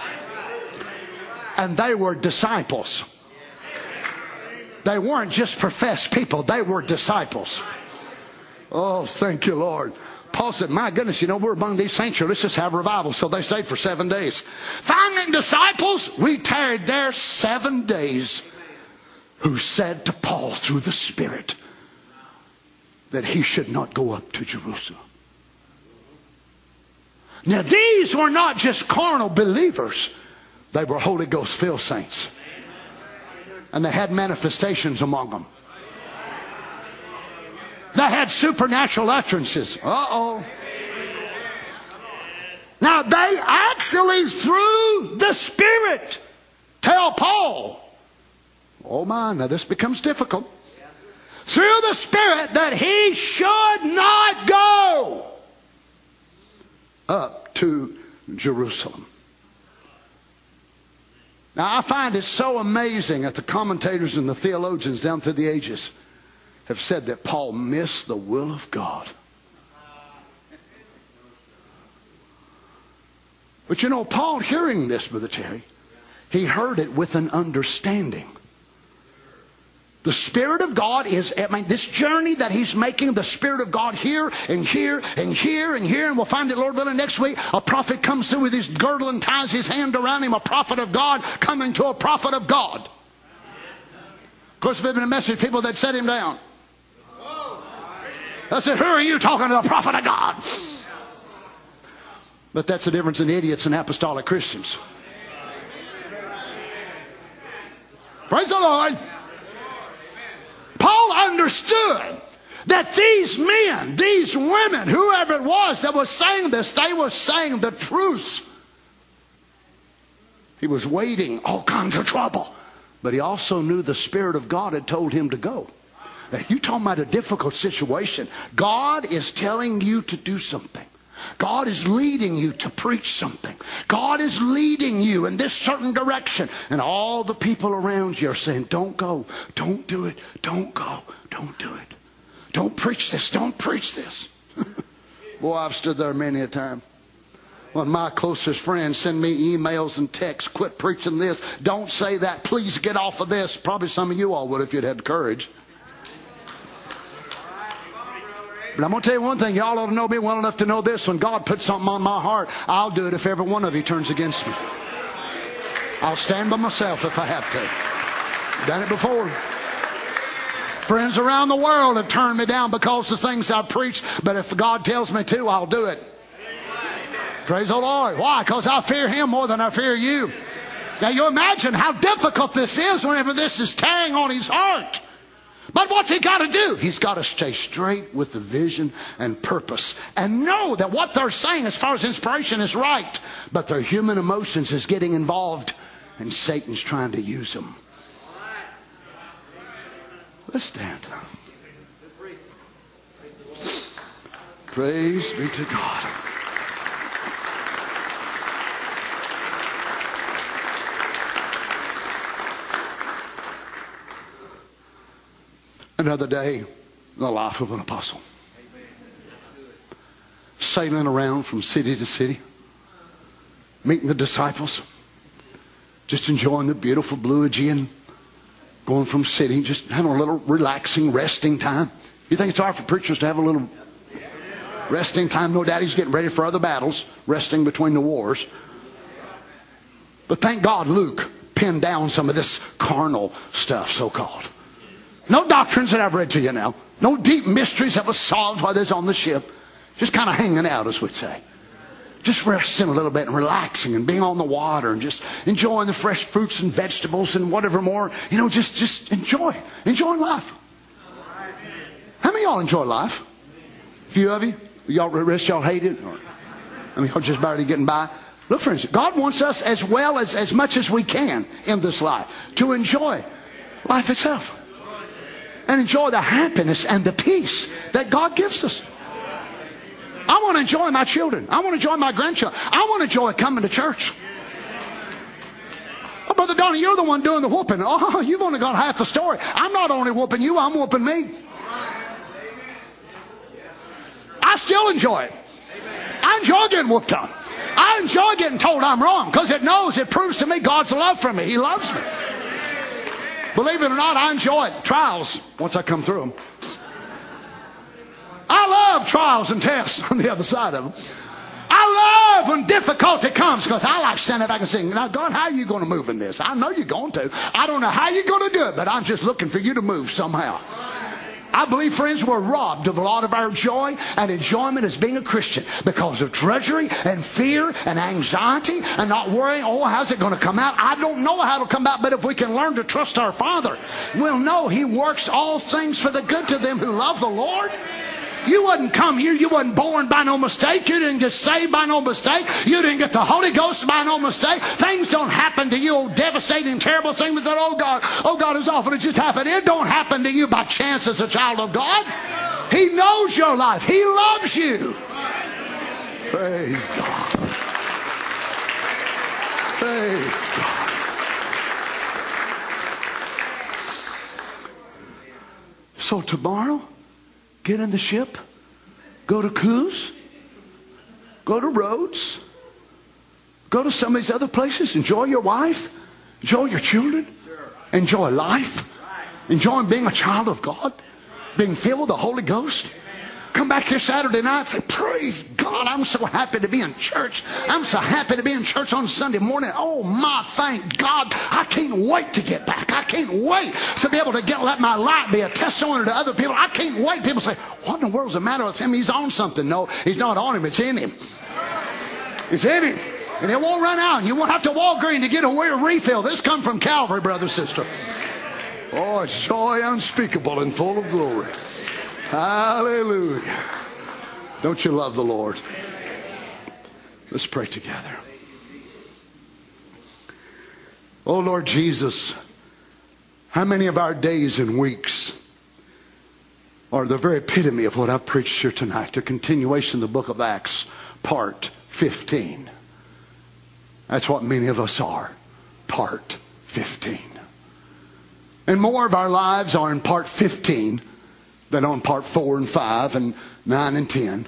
And they were disciples. They weren't just professed people. They were disciples. Oh, thank you, Lord. Paul said, my goodness, you know, we're among these saints here. Let's just have revival. So they stayed for seven days. Finding disciples, we tarried there seven days. Who said to Paul through the Spirit that he should not go up to Jerusalem. Now these were not just carnal believers. They were Holy Ghost filled saints. And they had manifestations among them. They had supernatural utterances. Uh-oh. Now they actually, through the Spirit, tell Paul, oh my, now this becomes difficult. Through the Spirit that he should not go up to Jerusalem. Now I find it so amazing that the commentators and the theologians down through the ages have said that Paul missed the will of God. But you know, Paul hearing this, Brother Terry, he heard it with an understanding. The Spirit of God is, I mean, this journey that he's making, the Spirit of God here and here and here and here, and we'll find it, Lord willing, next week. A prophet comes through with his girdle and ties his hand around him, a prophet of God coming to a prophet of God. Of course, if it had been a message, people that set him down. I said, who are you talking to, the prophet of God? But that's the difference in idiots and apostolic Christians. Praise the Lord. Paul understood that these men, these women, whoever it was that was saying this, they were saying the truth. He was waiting all kinds of trouble. But he also knew the Spirit of God had told him to go. Now, you're talking about a difficult situation. God is telling you to do something. God is leading you to preach something. God is leading you in this certain direction. And all the people around you are saying, don't go, don't do it, don't go, don't do it. Don't preach this, don't preach this. Boy, I've stood there many a time. When my closest friends send me emails and texts, quit preaching this, don't say that, please get off of this. Probably some of you all would if you'd had the courage. But I'm going to tell you one thing. Y'all ought to know me well enough to know this. When God puts something on my heart, I'll do it if every one of you turns against me. I'll stand by myself if I have to. Done it before. Friends around the world have turned me down because of things I've preached, but if God tells me to, I'll do it. Praise the Lord. Why? Because I fear Him more than I fear you. Now you imagine how difficult this is whenever this is tearing on his heart. But what's he got to do? He's got to stay straight with the vision and purpose and know that what they're saying as far as inspiration is right, but their human emotions is getting involved and Satan's trying to use them. Let's stand. Praise be to God. Another day in the life of an apostle. Sailing around from city to city, meeting the disciples, just enjoying the beautiful blue Aegean, going from city, just having a little relaxing, resting time. You think it's hard for preachers to have a little resting time? No doubt he's getting ready for other battles, resting between the wars. But thank God Luke pinned down some of this carnal stuff, so-called. No doctrines that I've read to you now. No deep mysteries that was solved while they was on the ship. Just kind of hanging out, as we'd say. Just resting a little bit and relaxing and being on the water and just enjoying the fresh fruits and vegetables and whatever more. You know, just, just enjoy. Enjoying life. How many of y'all enjoy life? A few of you? Y'all, the rest of y'all hate it? Or, I mean, y'all just barely getting by. Look, friends, God wants us as well as as much as we can in this life to enjoy life itself. And enjoy the happiness and the peace that God gives us. I want to enjoy my children. I want to enjoy my grandchildren. I want to enjoy coming to church. Oh, Brother Donnie, you're the one doing the whooping. Oh, you've only got half the story. I'm not only whooping you, I'm whooping me. I still enjoy it. I enjoy getting whooped on. I enjoy getting told I'm wrong because it knows, it proves to me God's love for me. He loves me. Believe it or not, I enjoy trials once I come through them. I love trials and tests on the other side of them. I love when difficulty comes because I like standing back and saying, now God, how are you going to move in this? I know you're going to. I don't know how you're going to do it, but I'm just looking for you to move somehow. I believe, friends, we're robbed of a lot of our joy and enjoyment as being a Christian because of drudgery and fear and anxiety and not worrying, oh, how's it going to come out? I don't know how it'll come out, but if we can learn to trust our Father, we'll know He works all things for the good to them who love the Lord. You wouldn't come here. You wasn't born by no mistake. You didn't get saved by no mistake. You didn't get the Holy Ghost by no mistake. Things don't happen to you. Oh, devastating, terrible thing with that. Oh God, oh God, it's awful. It just happened. It don't happen to you by chance as a child of God. He knows your life. He loves you. Praise God. Praise God. So tomorrow, get in the ship, go to Coos, go to Rhodes, go to some of these other places, enjoy your wife, enjoy your children, enjoy life, enjoy being a child of God, being filled with the Holy Ghost. Come back here Saturday night and say, praise God, I'm so happy to be in church. I'm so happy to be in church on Sunday morning. Oh my, thank God. I can't wait to get back. I can't wait to be able to get let my light be a testimony to other people. I can't wait. People say, what in the world's the matter with him? He's on something. No, he's not on him. It's in him. It's in him. And it won't run out. You won't have to Walgreens to get a weird refill. This come from Calvary, brother, sister. Oh, it's joy unspeakable and full of glory. Hallelujah. Don't you love the Lord? Let's pray together. Oh Lord Jesus, how many of our days and weeks are the very epitome of what I've preached here tonight, the continuation of the book of Acts, part fifteen. That's what many of us are, part fifteen. And more of our lives are in part fifteen than on part four and five and nine and ten.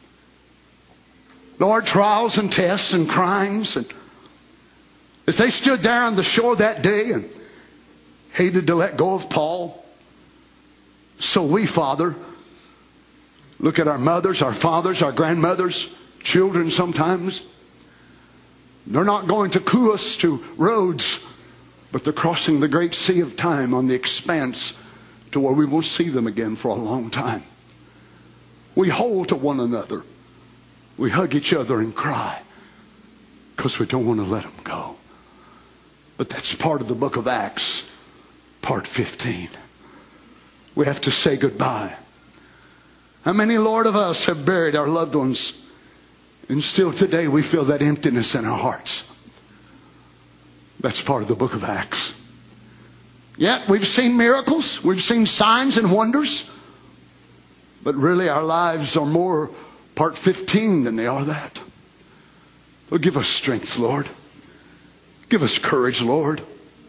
Lord, trials and tests and crimes. And as they stood there on the shore that day and hated to let go of Paul, so we, Father, look at our mothers, our fathers, our grandmothers, children sometimes. They're not going to Coos to Rhodes, but they're crossing the great sea of time on the expanse to where we won't see them again for a long time. We hold to one another. We hug each other and cry because we don't want to let them go. But that's part of the book of Acts, part fifteen. We have to say goodbye. How many, Lord, of us have buried our loved ones, and still today we feel that emptiness in our hearts? That's part of the book of Acts. Yet we've seen miracles, we've seen signs and wonders, but really our lives are more part fifteen than they are that. So give us strength, Lord. Give us courage, Lord.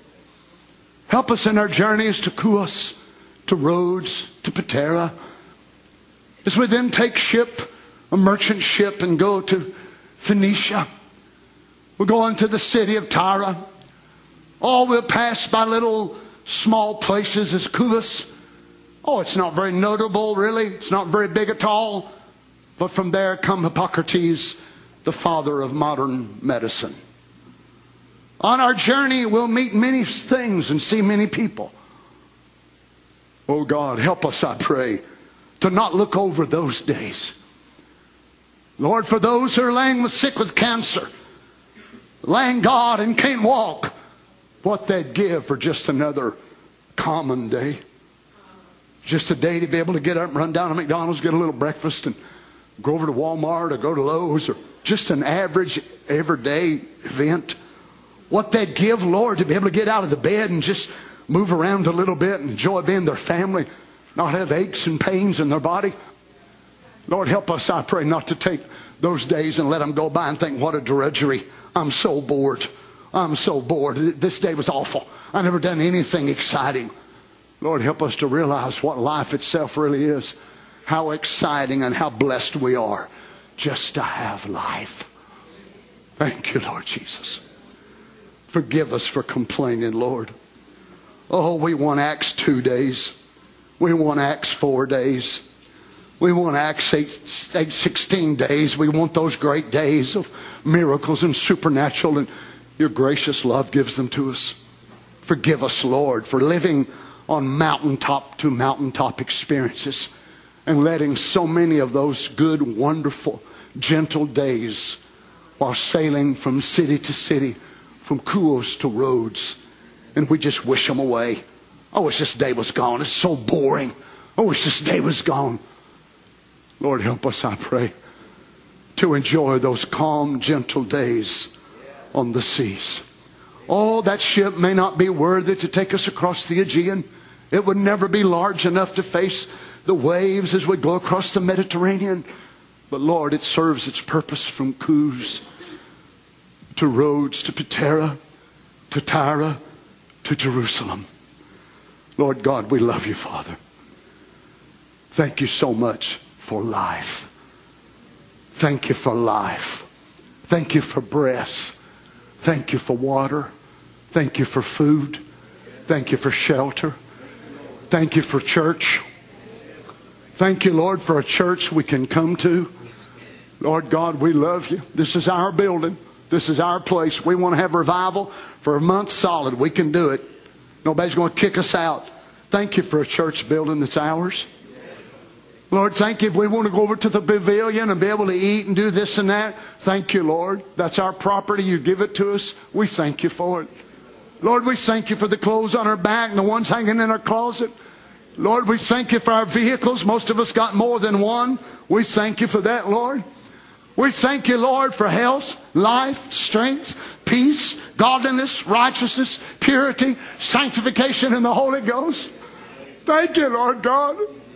Help us in our journeys to Chios, to Rhodes, to Patara. As we then take ship, a merchant ship, and go to Phoenicia. We'll go into the city of Tyre. Oh, we'll pass by little small places as Chios. Oh, it's not very notable, really. It's not very big at all. But from there come Hippocrates, the father of modern medicine. On our journey, we'll meet many things and see many people. Oh God, help us, I pray, to not look over those days. Lord, for those who are laying with sick with cancer, laying God and can't walk, what they'd give for just another common day. Just a day to be able to get up and run down to McDonald's, get a little breakfast, and go over to Walmart or go to Lowe's, or just an average everyday event. What they'd give, Lord, to be able to get out of the bed and just move around a little bit and enjoy being their family, not have aches and pains in their body. Lord, help us, I pray, not to take those days and let them go by and think, what a drudgery. I'm so bored. I'm so bored. This day was awful. I never done anything exciting. Lord, help us to realize what life itself really is. How exciting and how blessed we are just to have life. Thank you, Lord Jesus. Forgive us for complaining, Lord. Oh, we want Acts two days. We want Acts four days. We want Acts eight, eight, sixteen days. We want those great days of miracles and supernatural, and your gracious love gives them to us. Forgive us, Lord, for living on mountaintop to mountaintop experiences and letting so many of those good, wonderful, gentle days while sailing from city to city, from Chios to Rhodes, and we just wish them away. I wish this day was gone. It's so boring. I wish this day was gone. Lord, help us, I pray, to enjoy those calm, gentle days on the seas. Oh, that ship may not be worthy to take us across the Aegean. It would never be large enough to face the waves as we go across the Mediterranean. But Lord, it serves its purpose from Chios to Rhodes, to Patara, to Tyre, to Jerusalem. Lord God, we love you, Father. Thank you so much for life. Thank you for life. Thank you for breath. Thank you for water. Thank you for food. Thank you for shelter. Thank you for church. Thank you, Lord, for a church we can come to. Lord God, we love you. This is our building. This is our place. We want to have revival for a month solid. We can do it. Nobody's going to kick us out. Thank you for a church building that's ours. Lord, thank you if we want to go over to the pavilion and be able to eat and do this and that. Thank you, Lord. That's our property. You give it to us. We thank you for it. Lord, we thank you for the clothes on our back and the ones hanging in our closet. Lord, we thank you for our vehicles. Most of us got more than one. We thank you for that, Lord. We thank you, Lord, for health, life, strength, peace, godliness, righteousness, purity, sanctification in the Holy Ghost. Thank you, Lord God.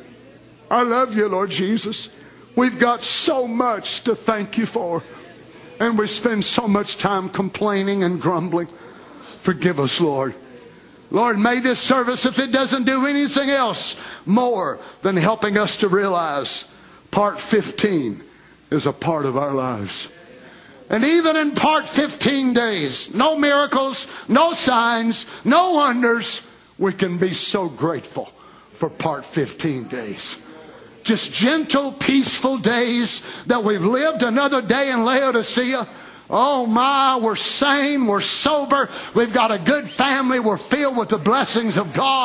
I love you, Lord Jesus. We've got so much to thank you for. And we spend so much time complaining and grumbling. Forgive us, Lord. Lord, may this service, if it doesn't do anything else more than helping us to realize part fifteen is a part of our lives. And even in part fifteen days, no miracles, no signs, no wonders, we can be so grateful for part fifteen days. Just gentle, peaceful days that we've lived another day in Laodicea. Oh my, we're sane, we're sober, we've got a good family, we're filled with the blessings of God.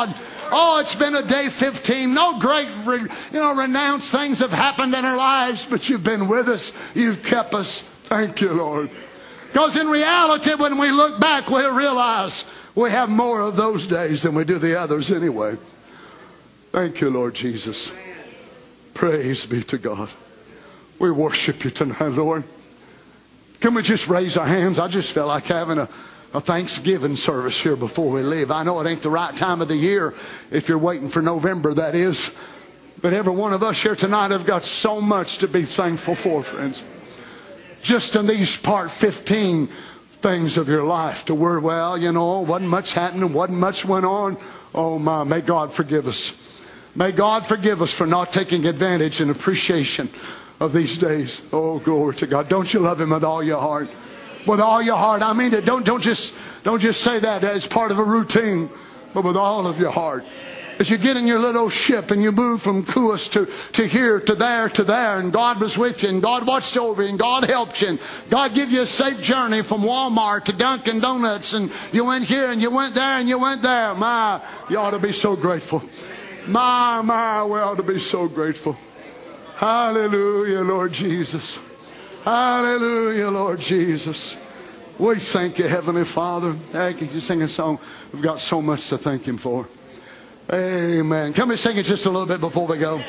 Oh, it's been a day fifteen. No great, you know, renounced things have happened in our lives, but you've been with us. You've kept us. Thank you, Lord. Because in reality, when we look back, we'll realize we have more of those days than we do the others anyway. Thank you, Lord Jesus. Praise be to God. We worship you tonight, Lord. Can we just raise our hands? I just feel like having a, a Thanksgiving service here before we leave. I know it ain't the right time of the year if you're waiting for November, that is. But every one of us here tonight have got so much to be thankful for, friends. Just in these part fifteen things of your life to where, well, you know, wasn't much happening, wasn't much went on. Oh my, may God forgive us. May God forgive us for not taking advantage and appreciation of these days. Oh, glory to God. Don't you love Him with all your heart? With all your heart. I mean it. Don't, don't just, don't just say that as part of a routine, but with all of your heart. As you get in your little ship and you move from Kuas to, to here, to there, to there, and God was with you, and God watched over you, and God helped you, and God gave you a safe journey from Walmart to Dunkin' Donuts, and you went here, and you went there, and you went there. My, you ought to be so grateful. My, my, we ought to be so grateful. Hallelujah, Lord Jesus. Hallelujah, Lord Jesus. We thank you, Heavenly Father. Thank you. You sing a song. We've got so much to thank Him for. Amen. Can we sing it just a little bit before we go?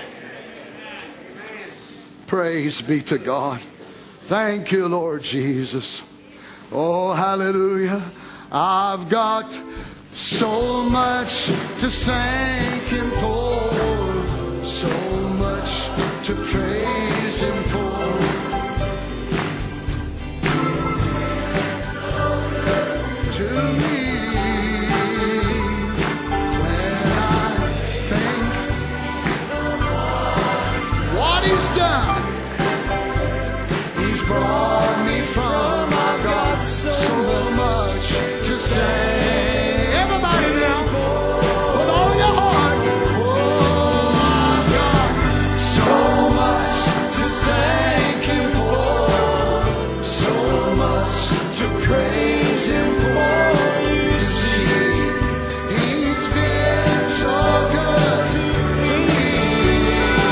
Praise be to God. Thank you, Lord Jesus. Oh, hallelujah. I've got so much to thank Him for. So much to praise Him for. To me, when I think what He's done, He's brought me from. I've got so, so much to say. Everybody now, with all your heart. Oh, I've got so much to thank Him for, so much to praise Him for. You see, He's been so good to me.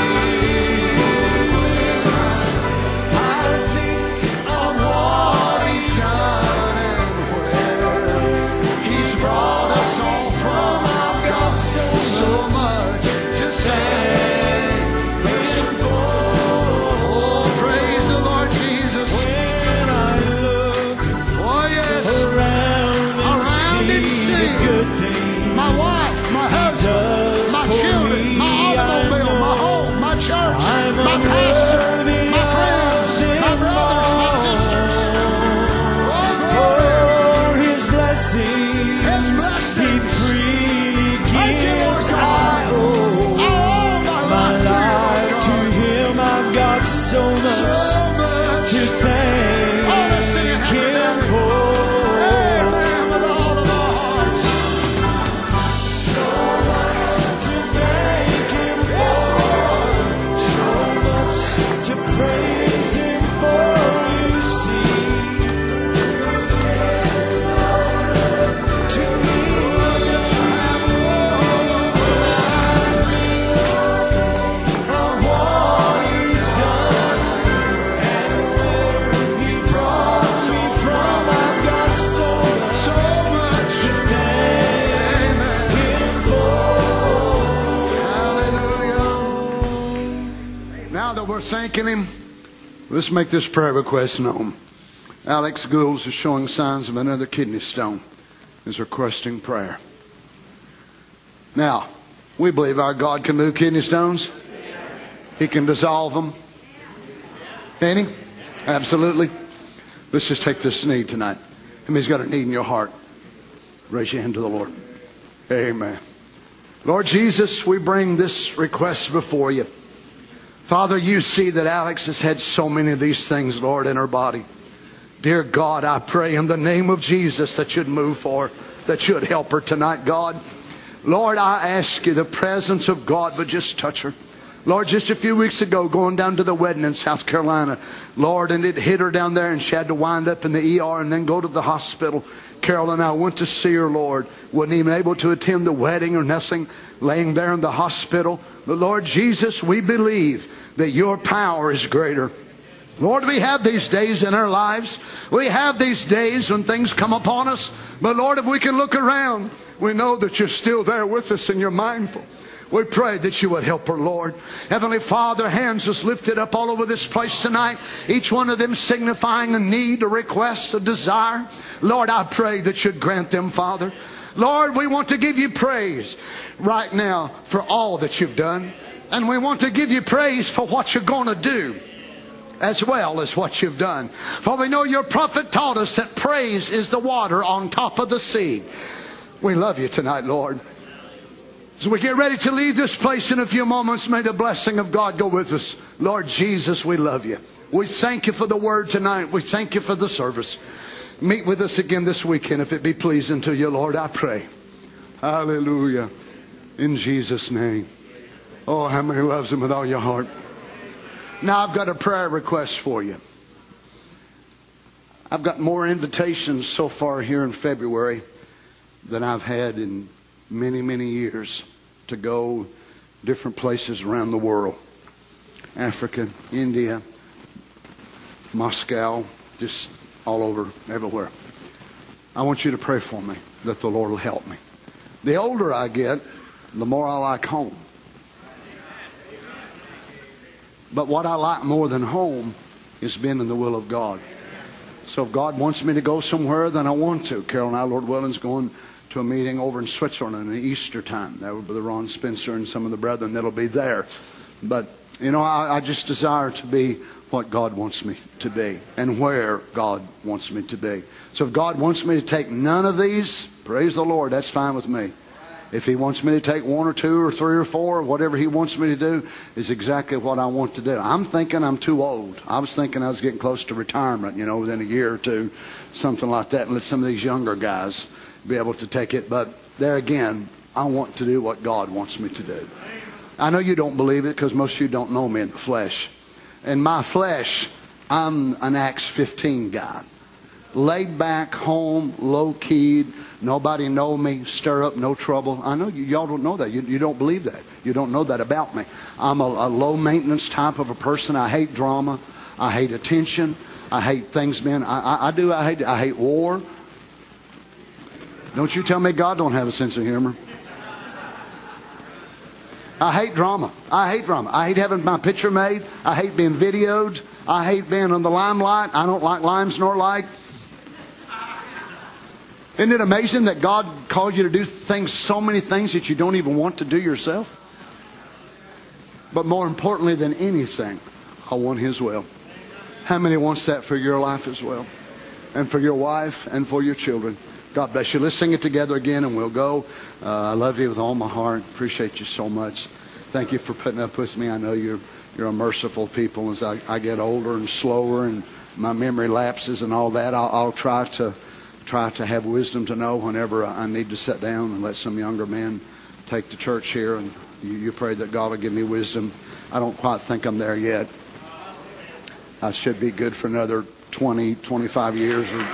I think of what He's done and where He's brought us all from. I've got so, so much to thank Him for. Oh, praise the Lord Jesus. When I look Oh, yes. around and Around see and see the good things My wife, my husband, does my for children, me, my automobile, I my know home, my church, I'm my pastor, unworthy my friends, of my them brothers, my all. sisters. Oh, glory. For His blessings, His blessings. He freely Thank you, Lord gives. God. I I owe owe my my life life to to you, Him. I've got so Lord God. much So much. to thank Oh, let's sing it, happy Him family. for. Amen, with all of our hearts. So much to thank Him for, so much to praise Him for. You see, to me, of what He's done and where He brought me from. I've got so much, so much to thank Him for. Hallelujah. Now that we're thanking Him, let's make this prayer request known. Alex Goulds is showing signs of another kidney stone. Is requesting prayer. Now, we believe our God can move kidney stones. He can dissolve them. Can He? Absolutely. Let's just take this need tonight. How many's got a need in your heart? Raise your hand to the Lord. Amen. Lord Jesus, we bring this request before you. Father, you see that Alex has had so many of these things, Lord, in her body. Dear God, I pray in the name of Jesus that you'd move for her, that you'd help her tonight, God. Lord, I ask you the presence of God would just touch her. Lord, just a few weeks ago, going down to the wedding in South Carolina, Lord, and it hit her down there and she had to wind up in the E R and then go to the hospital. Carol and I went to see her, Lord. Wasn't even able to attend the wedding or nothing, laying there in the hospital. But Lord Jesus, we believe that your power is greater. Lord, we have these days in our lives. We have these days when things come upon us. But Lord, if we can look around, we know that you're still there with us and you're mindful. We pray that you would help her, Lord. Heavenly Father, hands is lifted up all over this place tonight. Each one of them signifying a need, a request, a desire. Lord, I pray that you'd grant them, Father. Lord, we want to give you praise right now for all that you've done. And we want to give you praise for what you're going to do, as well as what you've done. For we know your prophet taught us that praise is the water on top of the sea. We love you tonight, Lord. As we get ready to leave this place in a few moments, may the blessing of God go with us. Lord Jesus, we love you. We thank you for the word tonight. We thank you for the service. Meet with us again this weekend if it be pleasing to you, Lord, I pray. Hallelujah. In Jesus' name. Oh, how many loves him with all your heart? Now I've got a prayer request for you. I've got more invitations so far here in February than I've had in many, many years to go different places around the world. Africa, India, Moscow, just all over, everywhere. I want you to pray for me that the Lord will help me. The older I get, the more I like home. But what I like more than home is being in the will of God. So if God wants me to go somewhere, then I want to. Carol and I, Lord willing, is going to a meeting over in Switzerland in the Easter time. That will be the Ron Spencer and some of the brethren that'll be there. But, you know, I, I just desire to be what God wants me to be and where God wants me to be. So if God wants me to take none of these, praise the Lord, that's fine with me. If he wants me to take one or two or three or four, whatever he wants me to do is exactly what I want to do. I'm thinking I'm too old. I was thinking I was getting close to retirement, you know, within a year or two, something like that, and let some of these younger guys be able to take it. But there again, I want to do what God wants me to do. I know you don't believe it because most of you don't know me in the flesh. In my flesh, I'm an Acts fifteen guy. Laid back, home, low-keyed, nobody know me, stir up no trouble. I know you, y'all don't know that. You, you don't believe that. You don't know that about me. I'm a, a low-maintenance type of a person. I hate drama. I hate attention. I hate things being, I, I, I do, I hate, I hate war. Don't you tell me God don't have a sense of humor. I hate drama. I hate drama. I hate having my picture made. I hate being videoed. I hate being on the limelight. I don't like limes nor light. Isn't it amazing that God calls you to do things, so many things that you don't even want to do yourself? But more importantly than anything, I want His will. How many wants that for your life as well? And for your wife and for your children? God bless you. Let's sing it together again and we'll go. Uh, I love you with all my heart. Appreciate you so much. Thank you for putting up with me. I know you're you're a merciful people. As I, I get older and slower and my memory lapses and all that, I'll, I'll try to try to have wisdom to know whenever I need to sit down and let some younger men take the church here. And you, you pray that God will give me wisdom. I don't quite think I'm there yet. I should be good for another twenty, twenty-five years. Or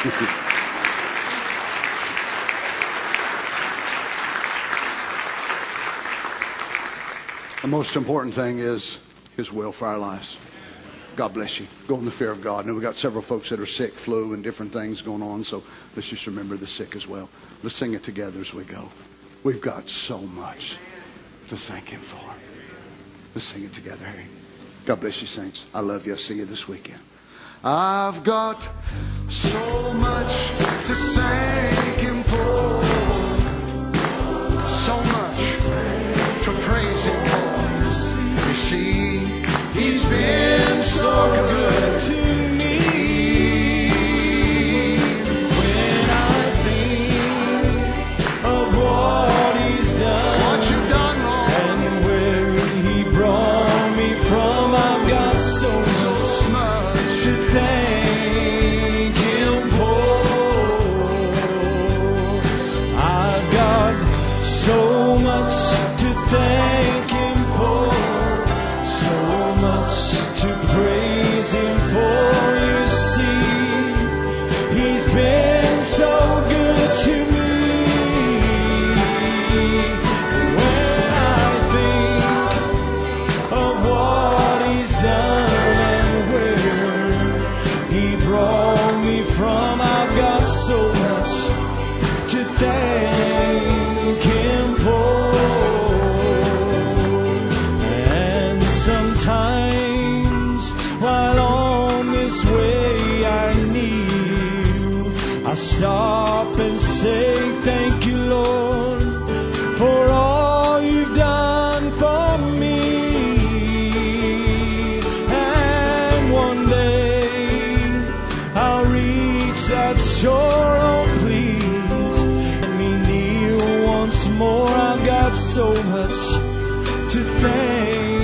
the most important thing is His will for our lives. God bless you. Go in the fear of God. And we've got several folks that are sick, flu, and different things going on. So let's just remember the sick as well. Let's sing it together as we go. We've got so much to thank Him for. Let's sing it together, Harry. God bless you, saints. I love you. I'll see you this weekend. I've got so much to thank Him for. So much to praise Him for. You see, He's been so good to me. When I think of what He's done, what you've done wrong, and where He brought me from, I've got so much to thank Him for. I've got so much to thank Him for. so much to thank